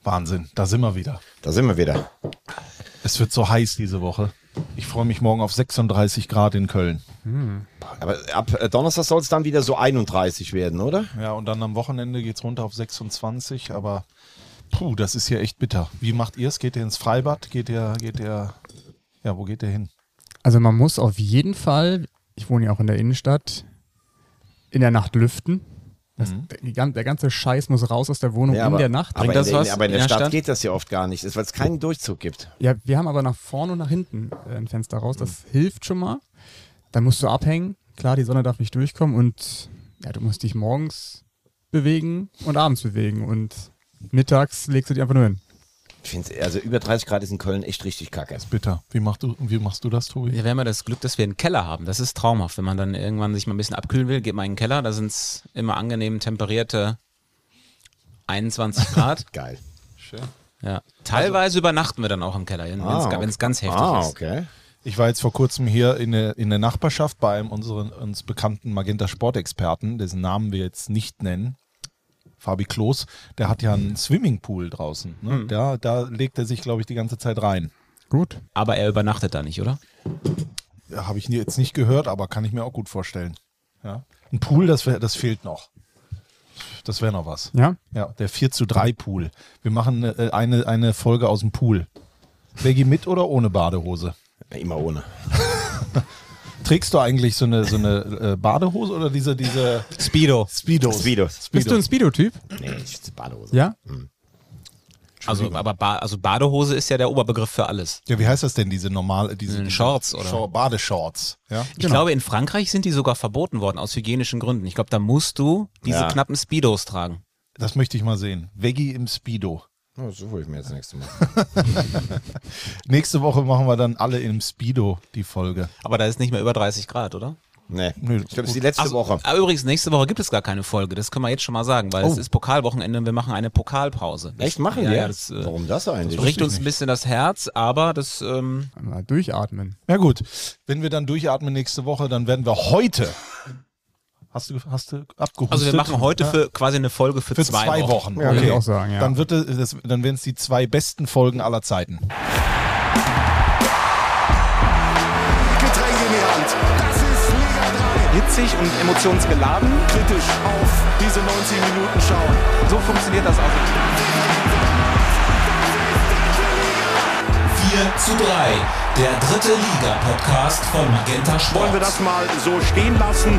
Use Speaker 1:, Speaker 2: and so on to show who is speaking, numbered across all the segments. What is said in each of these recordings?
Speaker 1: Wahnsinn, da sind wir wieder.
Speaker 2: Es wird so heiß diese Woche. Ich freue mich morgen auf 36 Grad in Köln.
Speaker 1: Aber ab Donnerstag soll es dann wieder so 31 werden, oder?
Speaker 2: Ja, und dann am Wochenende geht es runter auf 26, aber das ist ja echt bitter. Wie macht ihr es? Geht ihr ins Freibad? Wo geht ihr hin?
Speaker 3: Also man muss auf jeden Fall, ich wohne ja auch in der Innenstadt, in der Nacht lüften. Der ganze Scheiß muss raus aus der Wohnung in der Nacht.
Speaker 1: Aber in der Stadt geht das ja oft gar nicht, weil es keinen Durchzug gibt.
Speaker 3: Ja, wir haben aber nach vorne und nach hinten ein Fenster raus. Das hilft schon mal. Dann musst du abhängen. Klar, die Sonne darf nicht durchkommen und ja, du musst dich morgens bewegen und abends bewegen und mittags legst du dich einfach nur hin.
Speaker 1: Ich finde, also über 30 Grad ist in Köln echt richtig kacke.
Speaker 2: Das ist bitter. Wie machst du das, Tobi?
Speaker 4: Ja, wir haben ja das Glück, dass wir einen Keller haben. Das ist traumhaft. Wenn man dann irgendwann sich mal ein bisschen abkühlen will, geht man in den Keller. Da sind es immer angenehm temperierte 21 Grad.
Speaker 1: Geil.
Speaker 2: Schön.
Speaker 4: Ja. Teilweise übernachten wir dann auch im Keller, wenn es ganz heftig ist.
Speaker 1: Okay.
Speaker 2: Ich war jetzt vor kurzem hier in der Nachbarschaft bei einem uns bekannten Magenta Sportexperten, dessen Namen wir jetzt nicht nennen. Fabi Kloß, der hat ja einen Swimmingpool draußen. Ne? Da legt er sich, glaube ich, die ganze Zeit rein.
Speaker 3: Gut.
Speaker 4: Aber er übernachtet da nicht, oder?
Speaker 2: Ja, habe ich jetzt nicht gehört, aber kann ich mir auch gut vorstellen. Ja? Ein Pool, das fehlt noch. Das wäre noch was.
Speaker 3: Ja?
Speaker 2: Ja, der 4:3 Pool. Wir machen eine Folge aus dem Pool. Veggie mit oder ohne Badehose?
Speaker 1: Ja, immer ohne.
Speaker 2: Trägst du eigentlich so eine Badehose oder diese
Speaker 4: Speedo.
Speaker 2: Speedos?
Speaker 3: Bist du ein Speedo-Typ?
Speaker 1: Nee, Badehose.
Speaker 3: Ja?
Speaker 4: Also Badehose ist ja der Oberbegriff für alles.
Speaker 2: Ja, wie heißt das denn, diese
Speaker 4: Shorts, oder?
Speaker 2: Badeshorts. Ja?
Speaker 4: Ich glaube, in Frankreich sind die sogar verboten worden aus hygienischen Gründen. Ich glaube, da musst du diese knappen Speedos tragen.
Speaker 2: Das möchte ich mal sehen. Veggie im Speedo.
Speaker 1: Oh, so hole ich mir jetzt das nächste Mal.
Speaker 2: Nächste Woche machen wir dann alle im Speedo die Folge.
Speaker 4: Aber da ist nicht mehr über 30 Grad, oder?
Speaker 1: Nee, ich glaube, das ist die letzte Woche.
Speaker 4: Aber übrigens, nächste Woche gibt es gar keine Folge. Das können wir jetzt schon mal sagen, weil es ist Pokalwochenende und wir machen eine Pokalpause.
Speaker 1: Echt, machen wir?
Speaker 4: Ja, das,
Speaker 1: warum das eigentlich?
Speaker 4: bricht uns ein bisschen das Herz, aber das...
Speaker 3: Mal durchatmen.
Speaker 2: Ja gut, wenn wir dann durchatmen nächste Woche, dann werden wir heute... Hast du abgehustet?
Speaker 4: Also wir machen heute quasi eine Folge für 2 Wochen.
Speaker 3: Ja, würde ich auch sagen, ja.
Speaker 2: Dann werden es die 2 besten Folgen aller Zeiten.
Speaker 5: Getränk in die Hand. Das ist Liga 3.
Speaker 4: Hitzig und emotionsgeladen.
Speaker 5: Kritisch auf diese 90 Minuten schauen.
Speaker 4: So funktioniert das auch.
Speaker 6: 4:3, der dritte Liga-Podcast von Magenta Sport.
Speaker 5: Wollen wir das mal so stehen lassen?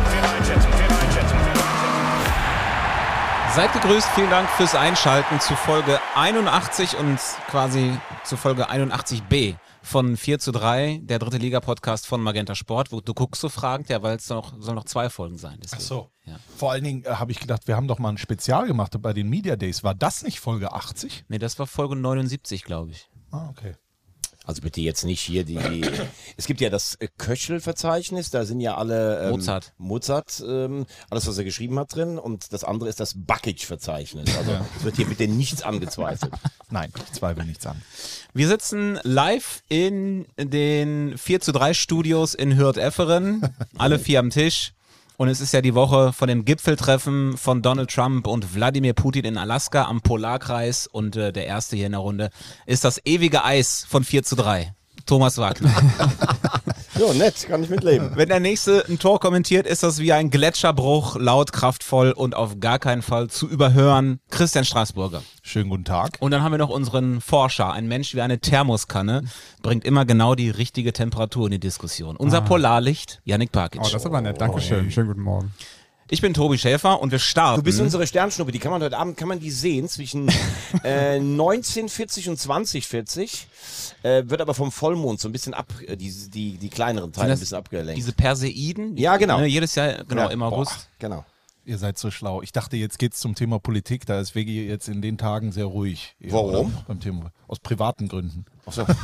Speaker 4: Seid gegrüßt, vielen Dank fürs Einschalten zu Folge 81 und quasi zu Folge 81b von 4:3, der dritte Liga-Podcast von Magenta Sport. Wo du guckst so fragend, ja, weil es soll noch 2 Folgen sein. Deswegen.
Speaker 2: Ach so.
Speaker 4: Ja.
Speaker 2: Vor allen Dingen habe ich gedacht, wir haben doch mal ein Spezial gemacht bei den Media Days. War das nicht Folge 80?
Speaker 4: Nee, das war Folge 79, glaube ich.
Speaker 2: Ah, okay.
Speaker 1: Also bitte jetzt nicht hier es gibt ja das Köchel-Verzeichnis, da sind ja alle Mozart, alles was er geschrieben hat drin, und das andere ist das Bakic-Verzeichnis. Also es wird hier bitte nichts angezweifelt.
Speaker 2: Nein, ich zweifle nichts an.
Speaker 4: Wir sitzen live in den 4:3 Studios in Hürth-Efferen, alle 4 am Tisch. Und es ist ja die Woche von dem Gipfeltreffen von Donald Trump und Wladimir Putin in Alaska am Polarkreis. Und der erste hier in der Runde ist das ewige Eis von 4:3. Thomas Wagner.
Speaker 1: Ja, nett, kann ich mitleben.
Speaker 4: Wenn der Nächste ein Tor kommentiert, ist das wie ein Gletscherbruch, laut, kraftvoll und auf gar keinen Fall zu überhören. Christian Straßburger.
Speaker 2: Schönen guten Tag.
Speaker 4: Und dann haben wir noch unseren Forscher, ein Mensch wie eine Thermoskanne, bringt immer genau die richtige Temperatur in die Diskussion. Unser Polarlicht, Yannick Parkic.
Speaker 3: Oh, das ist aber nett. Dankeschön. Schönen guten Morgen.
Speaker 4: Ich bin Tobi Schäfer und wir starten.
Speaker 1: Du bist unsere Sternschnuppe, die kann man heute Abend sehen zwischen 19:40 und 20:40. Wird aber vom Vollmond so ein bisschen die kleineren Teile ein bisschen abgelenkt.
Speaker 4: Diese Perseiden?
Speaker 1: Ja, genau.
Speaker 4: Jedes Jahr, genau, im August.
Speaker 1: Genau.
Speaker 2: Ihr seid so schlau. Ich dachte, jetzt geht's zum Thema Politik. Da ist Veggie jetzt in den Tagen sehr ruhig.
Speaker 1: Warum?
Speaker 2: Beim Thema. Aus privaten Gründen.
Speaker 1: Ach so.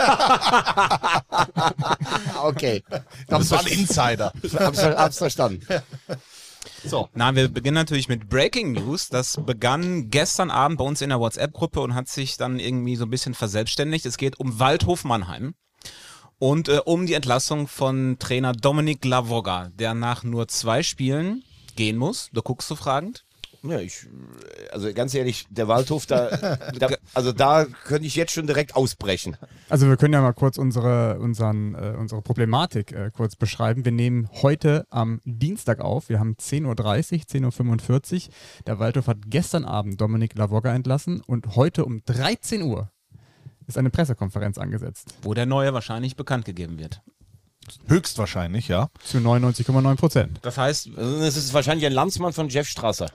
Speaker 1: Okay.
Speaker 2: Das war ein Insider.
Speaker 1: Hab's verstanden.
Speaker 2: So.
Speaker 4: Na, wir beginnen natürlich mit Breaking News. Das begann gestern Abend bei uns in der WhatsApp-Gruppe und hat sich dann irgendwie so ein bisschen verselbstständigt. Es geht um Waldhof Mannheim und um die Entlassung von Trainer Dominik Lavogga, der nach nur 2 Spielen gehen muss. Du guckst so fragend.
Speaker 1: Ja, also ganz ehrlich, der Waldhof, da könnte ich jetzt schon direkt ausbrechen.
Speaker 3: Also wir können ja mal kurz unsere Problematik kurz beschreiben. Wir nehmen heute am Dienstag auf. Wir haben 10.30 Uhr, 10.45 Uhr. Der Waldhof hat gestern Abend Dominik Lavogga entlassen und heute um 13 Uhr ist eine Pressekonferenz angesetzt.
Speaker 4: Wo der Neue wahrscheinlich bekannt gegeben wird.
Speaker 2: Höchstwahrscheinlich, ja.
Speaker 3: Zu 99,9%.
Speaker 4: Das heißt,
Speaker 1: es ist wahrscheinlich ein Landsmann von Jeff Strasser.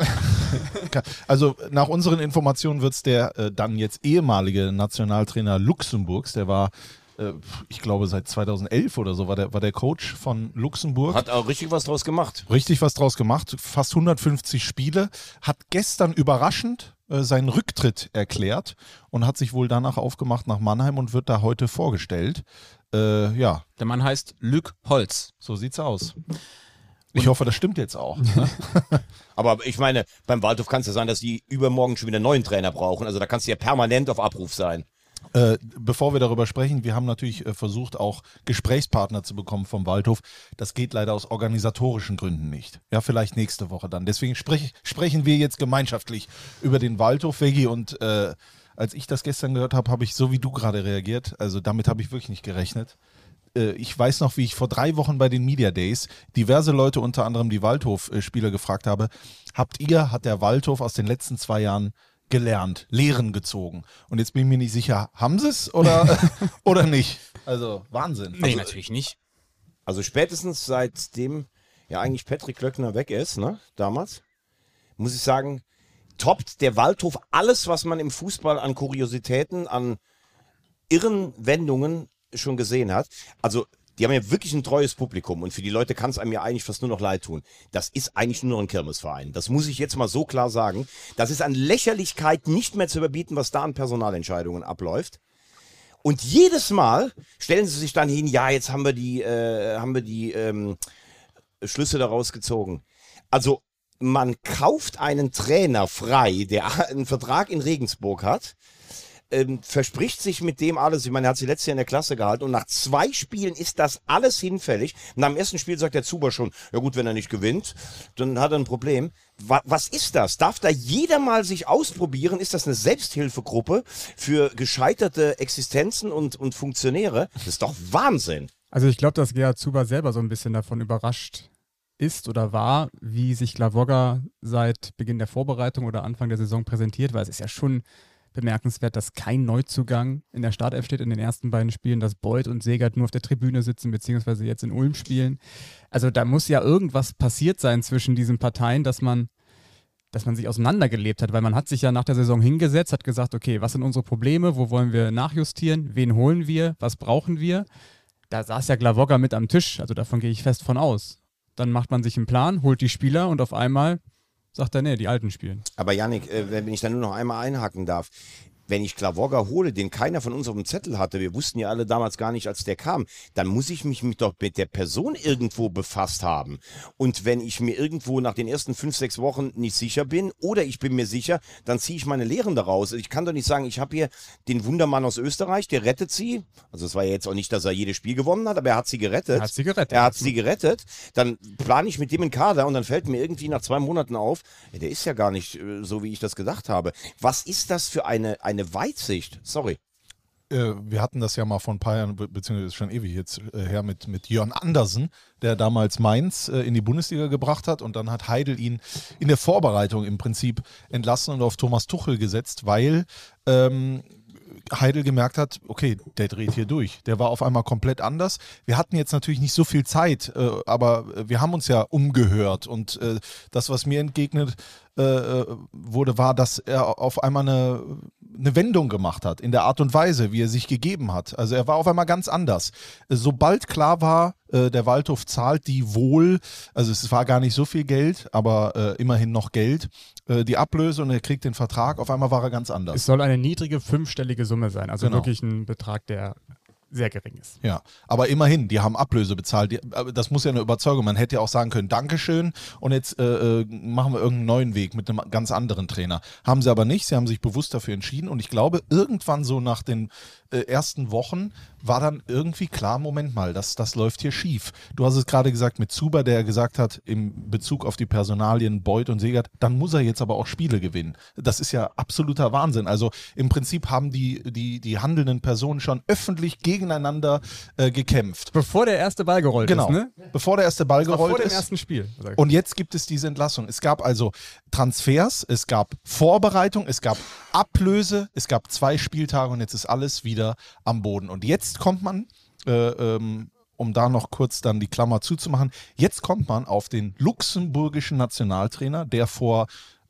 Speaker 2: Also nach unseren Informationen wird es der dann jetzt ehemalige Nationaltrainer Luxemburgs, der war, ich glaube seit 2011 oder so, war der Coach von Luxemburg.
Speaker 1: Hat auch richtig was draus gemacht.
Speaker 2: Richtig was draus gemacht, fast 150 Spiele, hat gestern überraschend seinen Rücktritt erklärt und hat sich wohl danach aufgemacht nach Mannheim und wird da heute vorgestellt. Ja.
Speaker 4: Der Mann heißt Luc Holz.
Speaker 2: So sieht's aus. Ich hoffe, das stimmt jetzt auch. Ne?
Speaker 1: Aber ich meine, beim Waldhof kann es ja sein, dass die übermorgen schon wieder einen neuen Trainer brauchen. Also da kannst du ja permanent auf Abruf sein.
Speaker 2: Bevor wir darüber sprechen, wir haben natürlich versucht, auch Gesprächspartner zu bekommen vom Waldhof. Das geht leider aus organisatorischen Gründen nicht. Ja, vielleicht nächste Woche dann. Deswegen sprechen wir jetzt gemeinschaftlich über den Waldhof, Veggie, und als ich das gestern gehört habe, habe ich so wie du gerade reagiert. Also damit habe ich wirklich nicht gerechnet. Ich weiß noch, wie ich vor 3 Wochen bei den Media Days diverse Leute, unter anderem die Waldhof-Spieler, gefragt habe, hat der Waldhof aus den letzten 2 Jahren gelernt, Lehren gezogen? Und jetzt bin ich mir nicht sicher, haben sie es oder nicht? Also Wahnsinn.
Speaker 4: Nee, natürlich nicht.
Speaker 1: Also spätestens seitdem ja eigentlich Patrick Klöckner weg ist, ne, damals, muss ich sagen, toppt der Waldhof alles, was man im Fußball an Kuriositäten, an irren Wendungen schon gesehen hat. Also die haben ja wirklich ein treues Publikum und für die Leute kann es einem ja eigentlich fast nur noch leid tun. Das ist eigentlich nur noch ein Kirmesverein. Das muss ich jetzt mal so klar sagen. Das ist an Lächerlichkeit nicht mehr zu überbieten, was da an Personalentscheidungen abläuft. Und jedes Mal stellen sie sich dann hin, ja, jetzt haben wir die Schlüsse daraus gezogen. Also man kauft einen Trainer frei, der einen Vertrag in Regensburg hat, verspricht sich mit dem alles. Ich meine, er hat sie letztes Jahr in der Klasse gehalten und nach 2 Spielen ist das alles hinfällig. Nach dem ersten Spiel sagt der Zuber schon, ja gut, wenn er nicht gewinnt, dann hat er ein Problem. Was ist das? Darf da jeder mal sich ausprobieren? Ist das eine Selbsthilfegruppe für gescheiterte Existenzen und Funktionäre? Das ist doch Wahnsinn.
Speaker 3: Also ich glaube, dass Gerhard Zuber selber so ein bisschen davon überrascht ist oder war, wie sich Lavogga seit Beginn der Vorbereitung oder Anfang der Saison präsentiert, weil es ist ja schon bemerkenswert, dass kein Neuzugang in der Startelf steht in den ersten beiden Spielen, dass Beuth und Segert nur auf der Tribüne sitzen, beziehungsweise jetzt in Ulm spielen. Also da muss ja irgendwas passiert sein zwischen diesen Parteien, dass man sich auseinandergelebt hat, weil man hat sich ja nach der Saison hingesetzt, hat gesagt, okay, was sind unsere Probleme, wo wollen wir nachjustieren, wen holen wir, was brauchen wir? Da saß ja Lavogga mit am Tisch, also davon gehe ich fest von aus. Dann macht man sich einen Plan, holt die Spieler und auf einmal sagt er, nee, die Alten spielen.
Speaker 1: Aber Yannick, wenn ich da nur noch einmal einhaken darf, wenn ich Lavogga hole, den keiner von uns auf dem Zettel hatte, wir wussten ja alle damals gar nicht, als der kam, dann muss ich mich doch mit der Person irgendwo befasst haben. Und wenn ich mir irgendwo nach den ersten 5, 6 Wochen nicht sicher bin oder ich bin mir sicher, dann ziehe ich meine Lehren daraus. Ich kann doch nicht sagen, ich habe hier den Wundermann aus Österreich, der rettet sie. Also es war ja jetzt auch nicht, dass er jedes Spiel gewonnen hat, aber er hat sie gerettet. Er hat sie gerettet. Dann plane ich mit dem einen Kader und dann fällt mir irgendwie nach 2 Monaten auf, ja, der ist ja gar nicht so, wie ich das gedacht habe. Was ist das für eine Weitsicht? Sorry.
Speaker 2: Wir hatten das ja mal vor ein paar Jahren, beziehungsweise schon ewig jetzt her, mit Jörn Andersen, der damals Mainz in die Bundesliga gebracht hat und dann hat Heidel ihn in der Vorbereitung im Prinzip entlassen und auf Thomas Tuchel gesetzt, weil Heidel gemerkt hat, okay, der dreht hier durch. Der war auf einmal komplett anders. Wir hatten jetzt natürlich nicht so viel Zeit, aber wir haben uns ja umgehört und das, was mir entgegnet wurde, war, dass er auf einmal eine Wendung gemacht hat in der Art und Weise, wie er sich gegeben hat. Also er war auf einmal ganz anders. Sobald klar war, der Waldhof zahlt die wohl, also es war gar nicht so viel Geld, aber immerhin noch Geld, die Ablöse und er kriegt den Vertrag, auf einmal war er ganz anders.
Speaker 3: Es soll eine niedrige 5-stellige Summe sein, also wirklich ein Betrag, der sehr gering ist.
Speaker 2: Ja, aber immerhin, die haben Ablöse bezahlt. Das muss ja eine Überzeugung. Man hätte ja auch sagen können, Dankeschön und jetzt machen wir irgendeinen neuen Weg mit einem ganz anderen Trainer. Haben sie aber nicht. Sie haben sich bewusst dafür entschieden und ich glaube, irgendwann so nach den ersten Wochen war dann irgendwie klar, Moment mal, das läuft hier schief. Du hast es gerade gesagt mit Zuber, der gesagt hat, im Bezug auf die Personalien Beuth und Segert, dann muss er jetzt aber auch Spiele gewinnen. Das ist ja absoluter Wahnsinn. Also im Prinzip haben die handelnden Personen schon öffentlich gegeneinander gekämpft.
Speaker 3: Bevor der erste Ball gerollt ist, ne?
Speaker 2: Bevor der erste Ball gerollt ist.
Speaker 3: Vor dem ersten Spiel.
Speaker 2: Und jetzt gibt es diese Entlassung. Es gab also Transfers, es gab Vorbereitung, es gab Ablöse, es gab 2 Spieltage und jetzt ist alles wieder am Boden. Und jetzt kommt man, um da noch kurz dann die Klammer zuzumachen, jetzt kommt man auf den luxemburgischen Nationaltrainer, der vor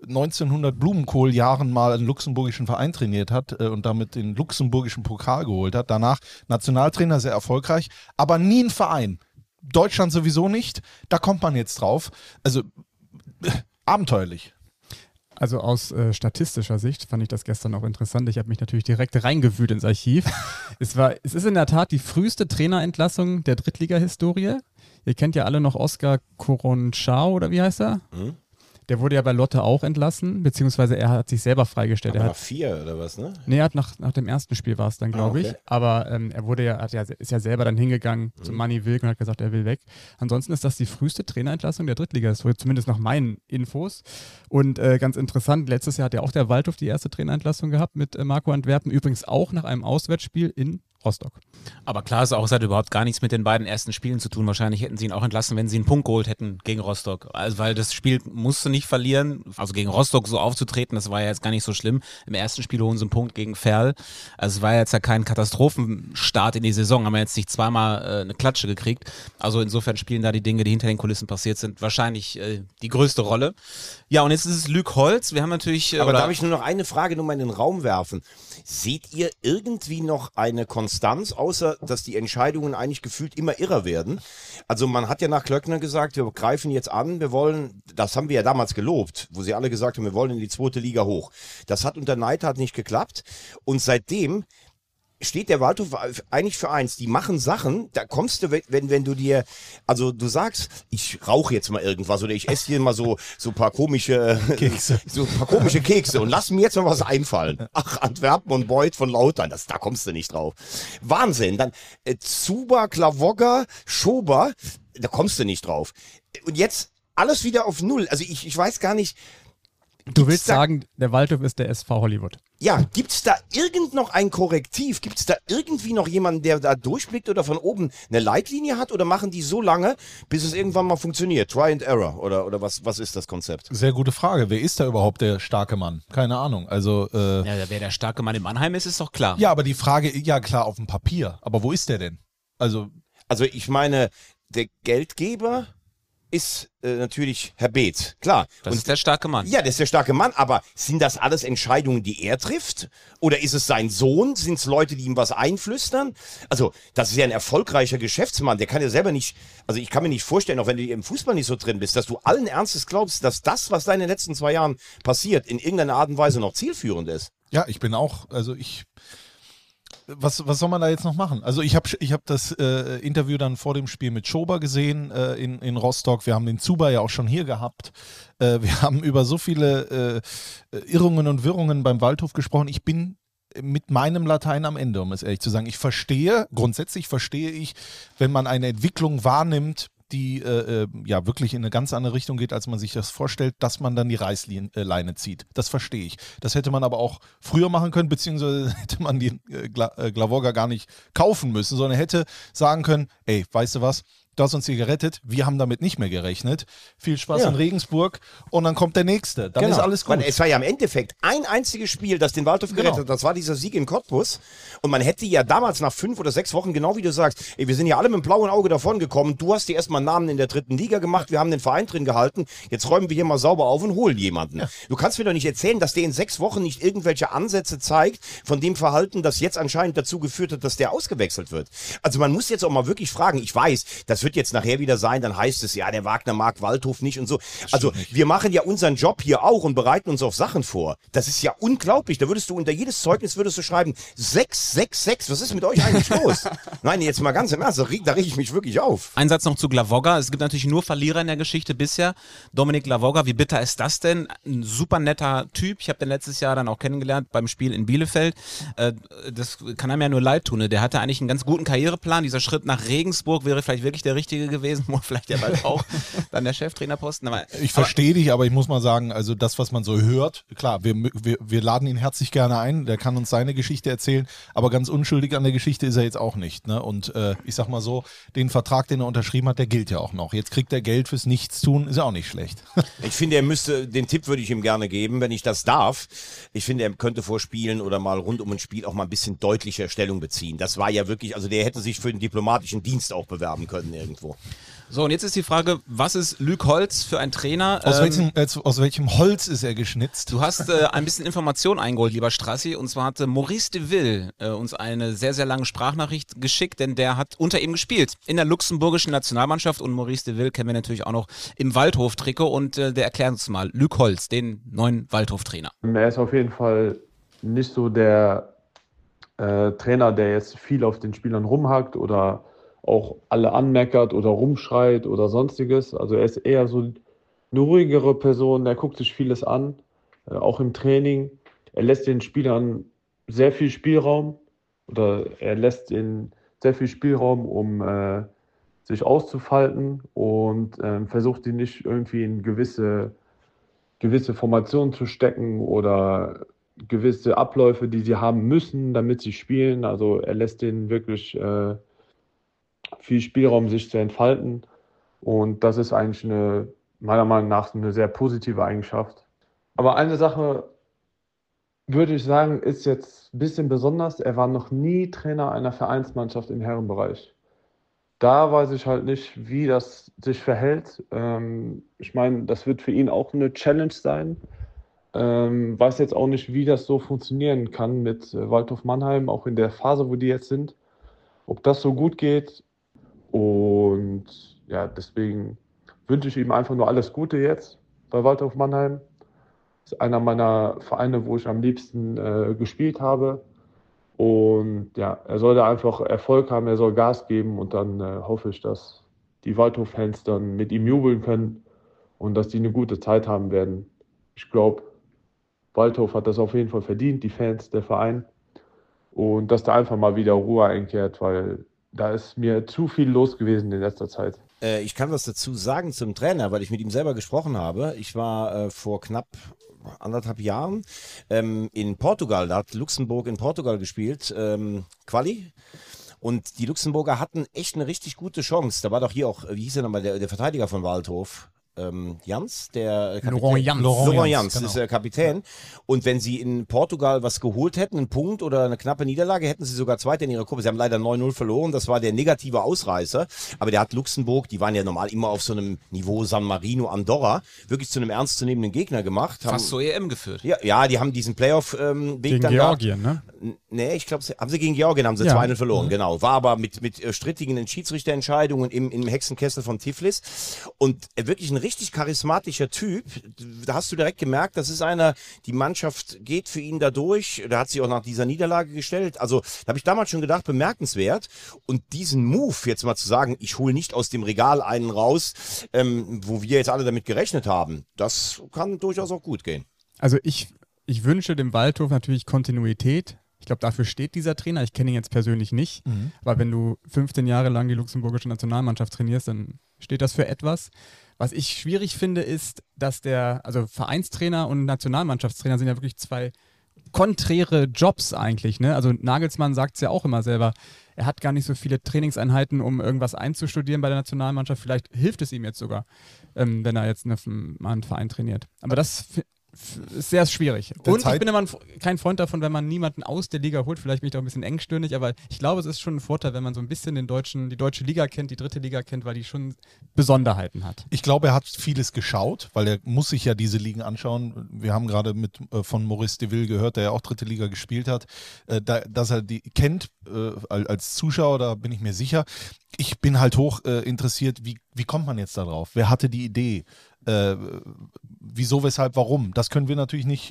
Speaker 2: 1900 Blumenkohl-Jahren mal einen luxemburgischen Verein trainiert hat und damit den luxemburgischen Pokal geholt hat. Danach Nationaltrainer, sehr erfolgreich, aber nie ein Verein. Deutschland sowieso nicht. Da kommt man jetzt drauf. Also abenteuerlich.
Speaker 3: Also aus statistischer Sicht fand ich das gestern auch interessant. Ich habe mich natürlich direkt reingewühlt ins Archiv. Es ist in der Tat die früheste Trainerentlassung der Drittliga-Historie. Ihr kennt ja alle noch Oskar Koronschau, oder wie heißt er? Der wurde ja bei Lotte auch entlassen, beziehungsweise er hat sich selber freigestellt.
Speaker 1: Aber nach 4 oder was, ne?
Speaker 3: Nee, er hat nach dem ersten Spiel war es dann, glaube ich. Aber er ist ja selber dann hingegangen zu Manny Wilk und hat gesagt, er will weg. Ansonsten ist das die früheste Trainerentlassung der Drittliga-Historie, zumindest nach meinen Infos. Und ganz interessant, letztes Jahr hat ja auch der Waldhof die erste Trainerentlassung gehabt mit Marco Antwerpen, übrigens auch nach einem Auswärtsspiel in Rostock.
Speaker 4: Aber klar ist auch, es hat überhaupt gar nichts mit den beiden ersten Spielen zu tun. Wahrscheinlich hätten sie ihn auch entlassen, wenn sie einen Punkt geholt hätten gegen Rostock. Also, weil das Spiel musste nicht verlieren. Also gegen Rostock so aufzutreten, das war ja jetzt gar nicht so schlimm. Im ersten Spiel holen sie einen Punkt gegen Ferl. Also es war jetzt ja kein Katastrophenstart in die Saison. Haben wir jetzt nicht zweimal eine Klatsche gekriegt. Also insofern spielen da die Dinge, die hinter den Kulissen passiert sind, wahrscheinlich die größte Rolle. Ja, und jetzt ist es Luc Holtz. Wir haben natürlich...
Speaker 1: Aber darf ich nur noch eine Frage mal in den Raum werfen? Seht ihr irgendwie noch eine Konstanz, außer dass die Entscheidungen eigentlich gefühlt immer irrer werden? Also man hat ja nach Klöckner gesagt, wir greifen jetzt an, wir wollen, das haben wir ja damals gelobt, wo sie alle gesagt haben, wir wollen in die 2. Liga hoch. Das hat unter Neidhardt nicht geklappt und seitdem steht der Waldhof eigentlich für eins. Die machen Sachen, da kommst du, wenn du dir, also du sagst, ich rauche jetzt mal irgendwas oder ich esse hier mal so ein paar komische Kekse. So ein paar komische Kekse und lass mir jetzt mal was einfallen. Ach, Antwerpen und Beuth von Lautern, da kommst du nicht drauf. Wahnsinn. Dann Zuber, Klavogger, Schober, da kommst du nicht drauf. Und jetzt alles wieder auf Null. Also ich weiß gar nicht.
Speaker 3: Du willst sagen, der Waldhof ist der SV Hollywood.
Speaker 1: Ja, gibt's da irgend noch ein Korrektiv? Gibt's da irgendwie noch jemanden, der da durchblickt oder von oben eine Leitlinie hat? Oder machen die so lange, bis es irgendwann mal funktioniert? Try and Error oder was ist das Konzept?
Speaker 2: Sehr gute Frage. Wer ist da überhaupt der starke Mann? Keine Ahnung. Also
Speaker 4: wer der starke Mann in Mannheim ist doch klar.
Speaker 2: Ja, aber die Frage, ja klar, auf dem Papier. Aber wo ist der denn? Also
Speaker 1: ich meine, der Geldgeber ist natürlich Herr Beetz, klar.
Speaker 4: Das ist der starke Mann.
Speaker 1: Ja, das ist der starke Mann, aber sind das alles Entscheidungen, die er trifft? Oder ist es sein Sohn? Sind es Leute, die ihm was einflüstern? Also, das ist ja ein erfolgreicher Geschäftsmann, der kann ja selber nicht, also ich kann mir nicht vorstellen, auch wenn du im Fußball nicht so drin bist, dass du allen Ernstes glaubst, dass das, was da in den letzten 2 Jahren passiert, in irgendeiner Art und Weise noch zielführend ist.
Speaker 2: Ja, ich bin auch, was soll man da jetzt noch machen? Also ich hab das Interview dann vor dem Spiel mit Schober gesehen in Rostock. Wir haben den Zuber ja auch schon hier gehabt. Wir haben über so viele Irrungen und Wirrungen beim Waldhof gesprochen. Ich bin mit meinem Latein am Ende, um es ehrlich zu sagen. Grundsätzlich verstehe ich, wenn man eine Entwicklung wahrnimmt, die ja wirklich in eine ganz andere Richtung geht, als man sich das vorstellt, dass man dann die Reißleine zieht. Das verstehe ich. Das hätte man aber auch früher machen können, beziehungsweise hätte man die Klavogger gar nicht kaufen müssen, sondern hätte sagen können, ey, weißt du was, du hast uns hier gerettet, wir haben damit nicht mehr gerechnet. Viel Spaß in Regensburg und dann kommt der Nächste. Dann ist alles gut.
Speaker 1: Es war ja im Endeffekt ein einziges Spiel, das den Waldhof gerettet hat. Das war dieser Sieg in Cottbus. Und man hätte ja damals nach 5 oder 6 Wochen, genau wie du sagst, ey, wir sind ja alle mit dem blauen Auge davon gekommen. Du hast dir erstmal einen Namen in der 3. Liga gemacht, wir haben den Verein drin gehalten. Jetzt räumen wir hier mal sauber auf und holen jemanden. Ja. Du kannst mir doch nicht erzählen, dass der in 6 Wochen nicht irgendwelche Ansätze zeigt von dem Verhalten, das jetzt anscheinend dazu geführt hat, dass der ausgewechselt wird. Also man muss jetzt auch mal wirklich fragen, ich weiß, das wird wird jetzt nachher wieder sein, dann heißt es, ja, der Wagner mag Waldhof nicht und so. Also wir machen ja unseren Job hier auch und bereiten uns auf Sachen vor. Das ist ja unglaublich. Da würdest du unter jedes Zeugnis schreiben, 666, was ist mit euch eigentlich los? Nein, jetzt mal ganz im Ernst, da reg ich mich wirklich auf.
Speaker 4: Ein Satz noch zu Glavoga. Es gibt natürlich nur Verlierer in der Geschichte bisher. Dominik Glavoga, wie bitter ist das denn? Ein super netter Typ. Ich habe den letztes Jahr dann auch kennengelernt beim Spiel in Bielefeld. Das kann einem ja nur leid tun. Ne? Der hatte eigentlich einen ganz guten Karriereplan. Dieser Schritt nach Regensburg wäre vielleicht wirklich der richtige gewesen, wo vielleicht ja bald auch dann der Cheftrainerposten.
Speaker 2: Ich verstehe dich, aber ich muss mal sagen, also das, was man so hört, klar, wir laden ihn herzlich gerne ein, der kann uns seine Geschichte erzählen, aber ganz unschuldig an der Geschichte ist er jetzt auch nicht. Ne? Und ich sag mal so, den Vertrag, den er unterschrieben hat, der gilt ja auch noch. Jetzt kriegt er Geld fürs Nichtstun, ist ja auch nicht schlecht.
Speaker 1: Ich finde, den Tipp würde ich ihm gerne geben, wenn ich das darf. Ich finde, er könnte vor Spielen oder mal rund um ein Spiel auch mal ein bisschen deutlicher Stellung beziehen. Das war ja wirklich, also der hätte sich für den diplomatischen Dienst auch bewerben können irgendwo.
Speaker 4: So, und jetzt ist die Frage, was ist Luc Holtz für ein Trainer?
Speaker 2: Aus welchem Holz ist er geschnitzt?
Speaker 4: Du hast ein bisschen Information eingeholt, lieber Strassi, und zwar hatte Maurice de Ville uns eine sehr, sehr lange Sprachnachricht geschickt, denn der hat unter ihm gespielt in der luxemburgischen Nationalmannschaft und Maurice de Ville kennen wir natürlich auch noch im Waldhof-Trikot und der erklärt uns mal, Luc Holtz, den neuen Waldhof-Trainer.
Speaker 7: Er ist auf jeden Fall nicht so der Trainer, der jetzt viel auf den Spielern rumhackt oder auch alle anmeckert oder rumschreit oder sonstiges. Also er ist eher so eine ruhigere Person, er guckt sich vieles an, auch im Training. Er lässt den Spielern sehr viel Spielraum um sich auszufalten und versucht ihn nicht irgendwie in gewisse Formationen zu stecken oder gewisse Abläufe, die sie haben müssen, damit sie spielen. Also er lässt denen wirklich viel Spielraum, sich zu entfalten. Und das ist eigentlich meiner Meinung nach eine sehr positive Eigenschaft. Aber eine Sache, würde ich sagen, ist jetzt ein bisschen besonders. Er war noch nie Trainer einer Vereinsmannschaft im Herrenbereich. Da weiß ich halt nicht, wie das sich verhält. Ich meine, das wird für ihn auch eine Challenge sein. Weiß jetzt auch nicht, wie das so funktionieren kann mit Waldhof Mannheim, auch in der Phase, wo die jetzt sind. Ob das so gut geht. Und ja, deswegen wünsche ich ihm einfach nur alles Gute jetzt bei Waldhof Mannheim. Das ist einer meiner Vereine, wo ich am liebsten gespielt habe. Und ja, er soll da einfach Erfolg haben, er soll Gas geben und dann hoffe ich, dass die Waldhof-Fans dann mit ihm jubeln können und dass die eine gute Zeit haben werden. Ich glaube, Waldhof hat das auf jeden Fall verdient, die Fans, der Verein. Und dass da einfach mal wieder Ruhe einkehrt, weil da ist mir zu viel los gewesen in letzter Zeit.
Speaker 1: Ich kann was dazu sagen zum Trainer, weil ich mit ihm selber gesprochen habe. Ich war vor knapp 1,5 Jahren in Portugal. Da hat Luxemburg in Portugal gespielt, Quali. Und die Luxemburger hatten echt eine richtig gute Chance. Da war doch hier auch, wie hieß er nochmal, der Verteidiger von Waldhof? Jans, der Kapitän. Laurent Jans genau. Ist der Kapitän. Und wenn sie in Portugal was geholt hätten, einen Punkt oder eine knappe Niederlage, hätten sie sogar Zweiter in ihrer Gruppe. Sie haben leider 9-0 verloren. Das war der negative Ausreißer. Aber der hat Luxemburg, die waren ja normal immer auf so einem Niveau San Marino, Andorra, wirklich zu einem ernstzunehmenden Gegner gemacht.
Speaker 4: Fast so EM geführt.
Speaker 1: Ja, die haben diesen Playoff-Weg
Speaker 3: gegen
Speaker 1: dann
Speaker 3: Georgien,
Speaker 1: ne? Nee, ich glaube, haben sie gegen Georgien 2-0 verloren, genau. War aber mit strittigen Schiedsrichterentscheidungen im Hexenkessel von Tiflis. Und wirklich ein richtig charismatischer Typ. Da hast du direkt gemerkt, das ist einer, die Mannschaft geht für ihn da durch. Der hat sich auch nach dieser Niederlage gestellt. Also, da habe ich damals schon gedacht, bemerkenswert. Und diesen Move jetzt mal zu sagen, ich hole nicht aus dem Regal einen raus, wo wir jetzt alle damit gerechnet haben, das kann durchaus auch gut gehen.
Speaker 3: Also ich wünsche dem Waldhof natürlich Kontinuität. Ich glaube, dafür steht dieser Trainer. Ich kenne ihn jetzt persönlich nicht. Aber wenn du 15 Jahre lang die luxemburgische Nationalmannschaft trainierst, dann steht das für etwas. Was ich schwierig finde, ist, dass also Vereinstrainer und Nationalmannschaftstrainer sind ja wirklich zwei konträre Jobs eigentlich. Ne? Also Nagelsmann sagt es ja auch immer selber, er hat gar nicht so viele Trainingseinheiten, um irgendwas einzustudieren bei der Nationalmannschaft. Vielleicht hilft es ihm jetzt sogar, wenn er jetzt mal einen Verein trainiert. Aber das sehr schwierig. Und ich bin immer kein Freund davon, wenn man niemanden aus der Liga holt. Vielleicht bin ich da ein bisschen engstirnig, aber ich glaube, es ist schon ein Vorteil, wenn man so ein bisschen die deutsche Liga kennt, die dritte Liga kennt, weil die schon Besonderheiten hat.
Speaker 2: Ich glaube, er hat vieles geschaut, weil er muss sich ja diese Ligen anschauen. Wir haben gerade von Maurice Deville gehört, der ja auch dritte Liga gespielt hat, dass er die kennt als Zuschauer, da bin ich mir sicher. Ich bin halt hoch interessiert, wie kommt man jetzt da drauf? Wer hatte die Idee? Wieso, weshalb, warum? Das können wir natürlich nicht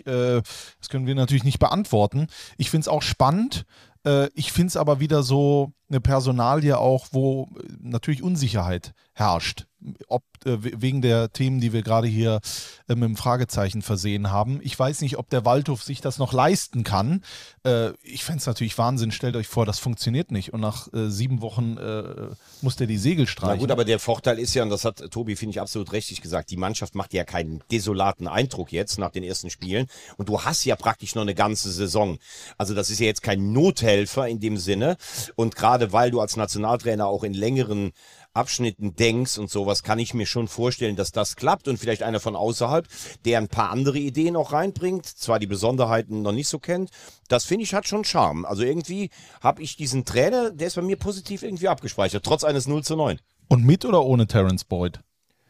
Speaker 2: beantworten. Ich finde es auch spannend. Ich finde es aber wieder so eine Personalie auch, wo natürlich Unsicherheit herrscht. Ob wegen der Themen, die wir gerade hier mit dem Fragezeichen versehen haben. Ich weiß nicht, ob der Waldhof sich das noch leisten kann. Ich fände es natürlich Wahnsinn. Stellt euch vor, das funktioniert nicht. Und nach 7 Wochen muss der die Segel streichen.
Speaker 1: Na gut, aber der Vorteil ist ja, und das hat Tobi, finde ich, absolut richtig gesagt, die Mannschaft macht ja keinen desolaten Eindruck jetzt nach den ersten Spielen. Und du hast ja praktisch noch eine ganze Saison. Also das ist ja jetzt kein Nothelfer in dem Sinne. Und gerade weil du als Nationaltrainer auch in längeren Abschnitten denkst und sowas, kann ich mir schon vorstellen, dass das klappt und vielleicht einer von außerhalb, der ein paar andere Ideen auch reinbringt, zwar die Besonderheiten noch nicht so kennt, das finde ich hat schon Charme. Also irgendwie habe ich diesen Trainer, der ist bei mir positiv irgendwie abgespeichert, trotz eines 0:9.
Speaker 2: Und mit oder ohne Terence Boyd?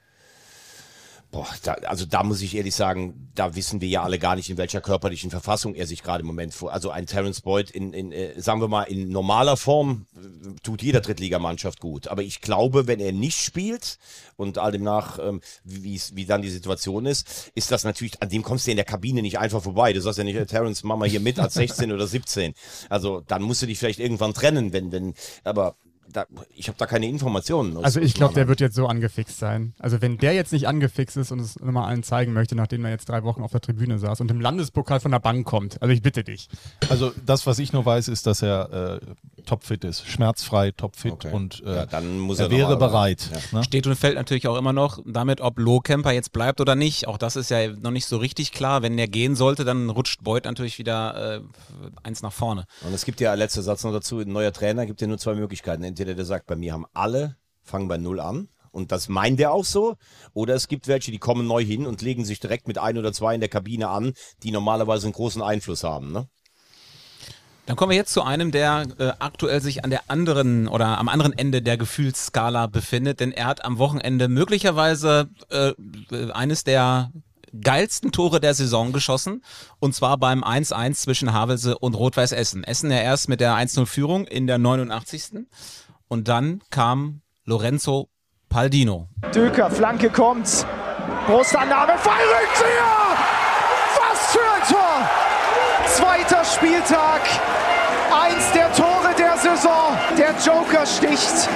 Speaker 1: Boah, da muss ich ehrlich sagen, da wissen wir ja alle gar nicht, in welcher körperlichen Verfassung er sich gerade im Moment vor. Also ein Terence Boyd sagen wir mal, in normaler Form tut jeder Drittligamannschaft gut. Aber ich glaube, wenn er nicht spielt und all demnach, wie dann die Situation ist das natürlich, an dem kommst du in der Kabine nicht einfach vorbei. Du sagst ja nicht, Terence, mach mal hier mit als 16 oder 17. Also dann musst du dich vielleicht irgendwann trennen, aber ich habe da keine Informationen.
Speaker 3: Also ich glaube, der wird jetzt so angefixt sein. Also wenn der jetzt nicht angefixt ist und es nochmal allen zeigen möchte, nachdem er jetzt 3 Wochen auf der Tribüne saß und im Landespokal von der Bank kommt. Also ich bitte dich.
Speaker 2: Also das, was ich nur weiß, ist, dass er topfit ist. Schmerzfrei, topfit und
Speaker 1: dann muss
Speaker 2: er wäre bereit.
Speaker 4: Ja. Ne? Steht und fällt natürlich auch immer noch damit, ob Lohkemper jetzt bleibt oder nicht. Auch das ist ja noch nicht so richtig klar. Wenn der gehen sollte, dann rutscht Boyd natürlich wieder eins nach vorne.
Speaker 1: Und es gibt ja, letzter Satz noch dazu, ein neuer Trainer gibt ja nur 2 Möglichkeiten. Entweder der sagt, bei mir haben alle, fangen bei 0 an. Und das meint er auch so. Oder es gibt welche, die kommen neu hin und legen sich direkt mit 1 oder 2 in der Kabine an, die normalerweise einen großen Einfluss haben. Ne?
Speaker 4: Dann kommen wir jetzt zu einem, der aktuell sich an der anderen oder am anderen Ende der Gefühlsskala befindet. Denn er hat am Wochenende möglicherweise eines der geilsten Tore der Saison geschossen, und zwar beim 1:1 zwischen Havelse und Rot-Weiß Essen. Essen ja erst mit der 1:0-Führung in der 89. Und dann kam Lorenzo Paldino.
Speaker 8: Düker, Flanke kommt, Brustannahme, Fallrückzieher! Was für ein Tor! 2. Spieltag, 1 der Tore der Saison, der Joker sticht.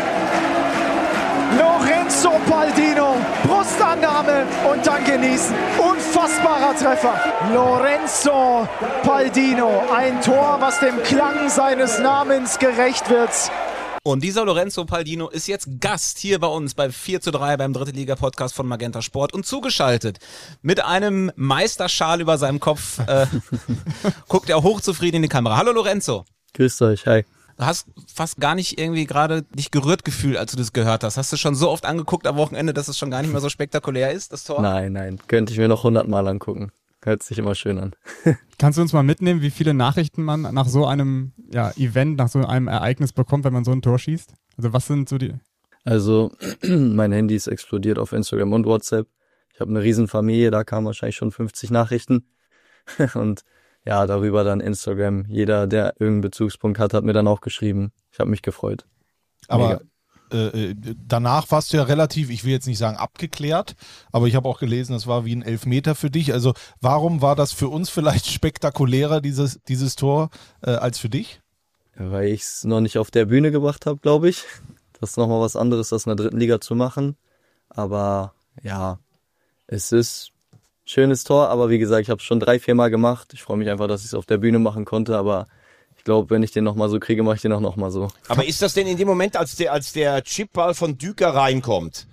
Speaker 8: Lorenzo Paldino, Brustannahme und dann genießen. Unfassbarer Treffer. Lorenzo Paldino, ein Tor, was dem Klang seines Namens gerecht wird.
Speaker 4: Und dieser Lorenzo Paldino ist jetzt Gast hier bei uns bei 4:3 beim Dritte-Liga-Podcast von Magenta Sport und zugeschaltet mit einem Meisterschal über seinem Kopf. Guckt er hochzufrieden in die Kamera. Hallo Lorenzo.
Speaker 9: Grüßt euch, hi.
Speaker 4: Du hast fast gar nicht irgendwie gerade dich gerührt gefühlt, als du das gehört hast. Hast du schon so oft angeguckt am Wochenende, dass es schon gar nicht mehr so spektakulär ist, das Tor?
Speaker 9: Nein, könnte ich mir noch 100-mal angucken. Hört sich immer schön an.
Speaker 3: Kannst du uns mal mitnehmen, wie viele Nachrichten man nach so einem Event, nach so einem Ereignis bekommt, wenn man so ein Tor schießt? Also was sind so die...
Speaker 9: Also mein Handy ist explodiert auf Instagram und WhatsApp. Ich habe eine riesen Familie, da kamen wahrscheinlich schon 50 Nachrichten. Und ja, darüber dann Instagram. Jeder, der irgendeinen Bezugspunkt hat mir dann auch geschrieben. Ich habe mich gefreut.
Speaker 2: Aber danach warst du ja relativ, ich will jetzt nicht sagen abgeklärt, aber ich habe auch gelesen, das war wie ein Elfmeter für dich. Also warum war das für uns vielleicht spektakulärer, dieses Tor, als für dich?
Speaker 9: Weil ich es noch nicht auf der Bühne gebracht habe, glaube ich. Das ist nochmal was anderes, das in der 3. Liga zu machen. Aber ja, es ist ein schönes Tor, aber wie gesagt, ich habe es schon 3-4 Mal gemacht. Ich freue mich einfach, dass ich es auf der Bühne machen konnte, aber ich glaube, wenn ich den nochmal so kriege, mache ich den auch nochmal so.
Speaker 1: Aber ist das denn in dem Moment, als der Chipball von Düker reinkommt,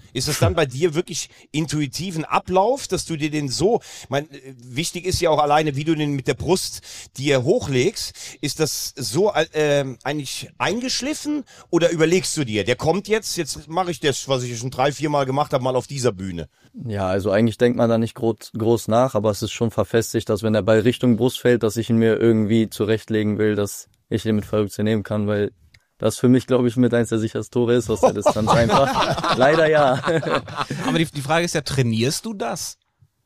Speaker 1: Ist es dann bei dir wirklich intuitiven Ablauf, dass du dir den so, wichtig ist ja auch alleine, wie du den mit der Brust dir hochlegst, ist das so eigentlich eingeschliffen oder überlegst du dir, der kommt jetzt mache ich das, was ich schon 3-4 Mal gemacht habe, mal auf dieser Bühne?
Speaker 9: Ja, also eigentlich denkt man da nicht groß nach, aber es ist schon verfestigt, dass wenn der Ball Richtung Brust fällt, dass ich ihn mir irgendwie zurechtlegen will, dass ich ihn mit Fallrückzieher nehmen kann, weil das für mich, glaube ich, mit eins der sichersten Tore ist aus der Distanz einfach. Leider ja.
Speaker 4: Aber die Frage ist ja, trainierst du das?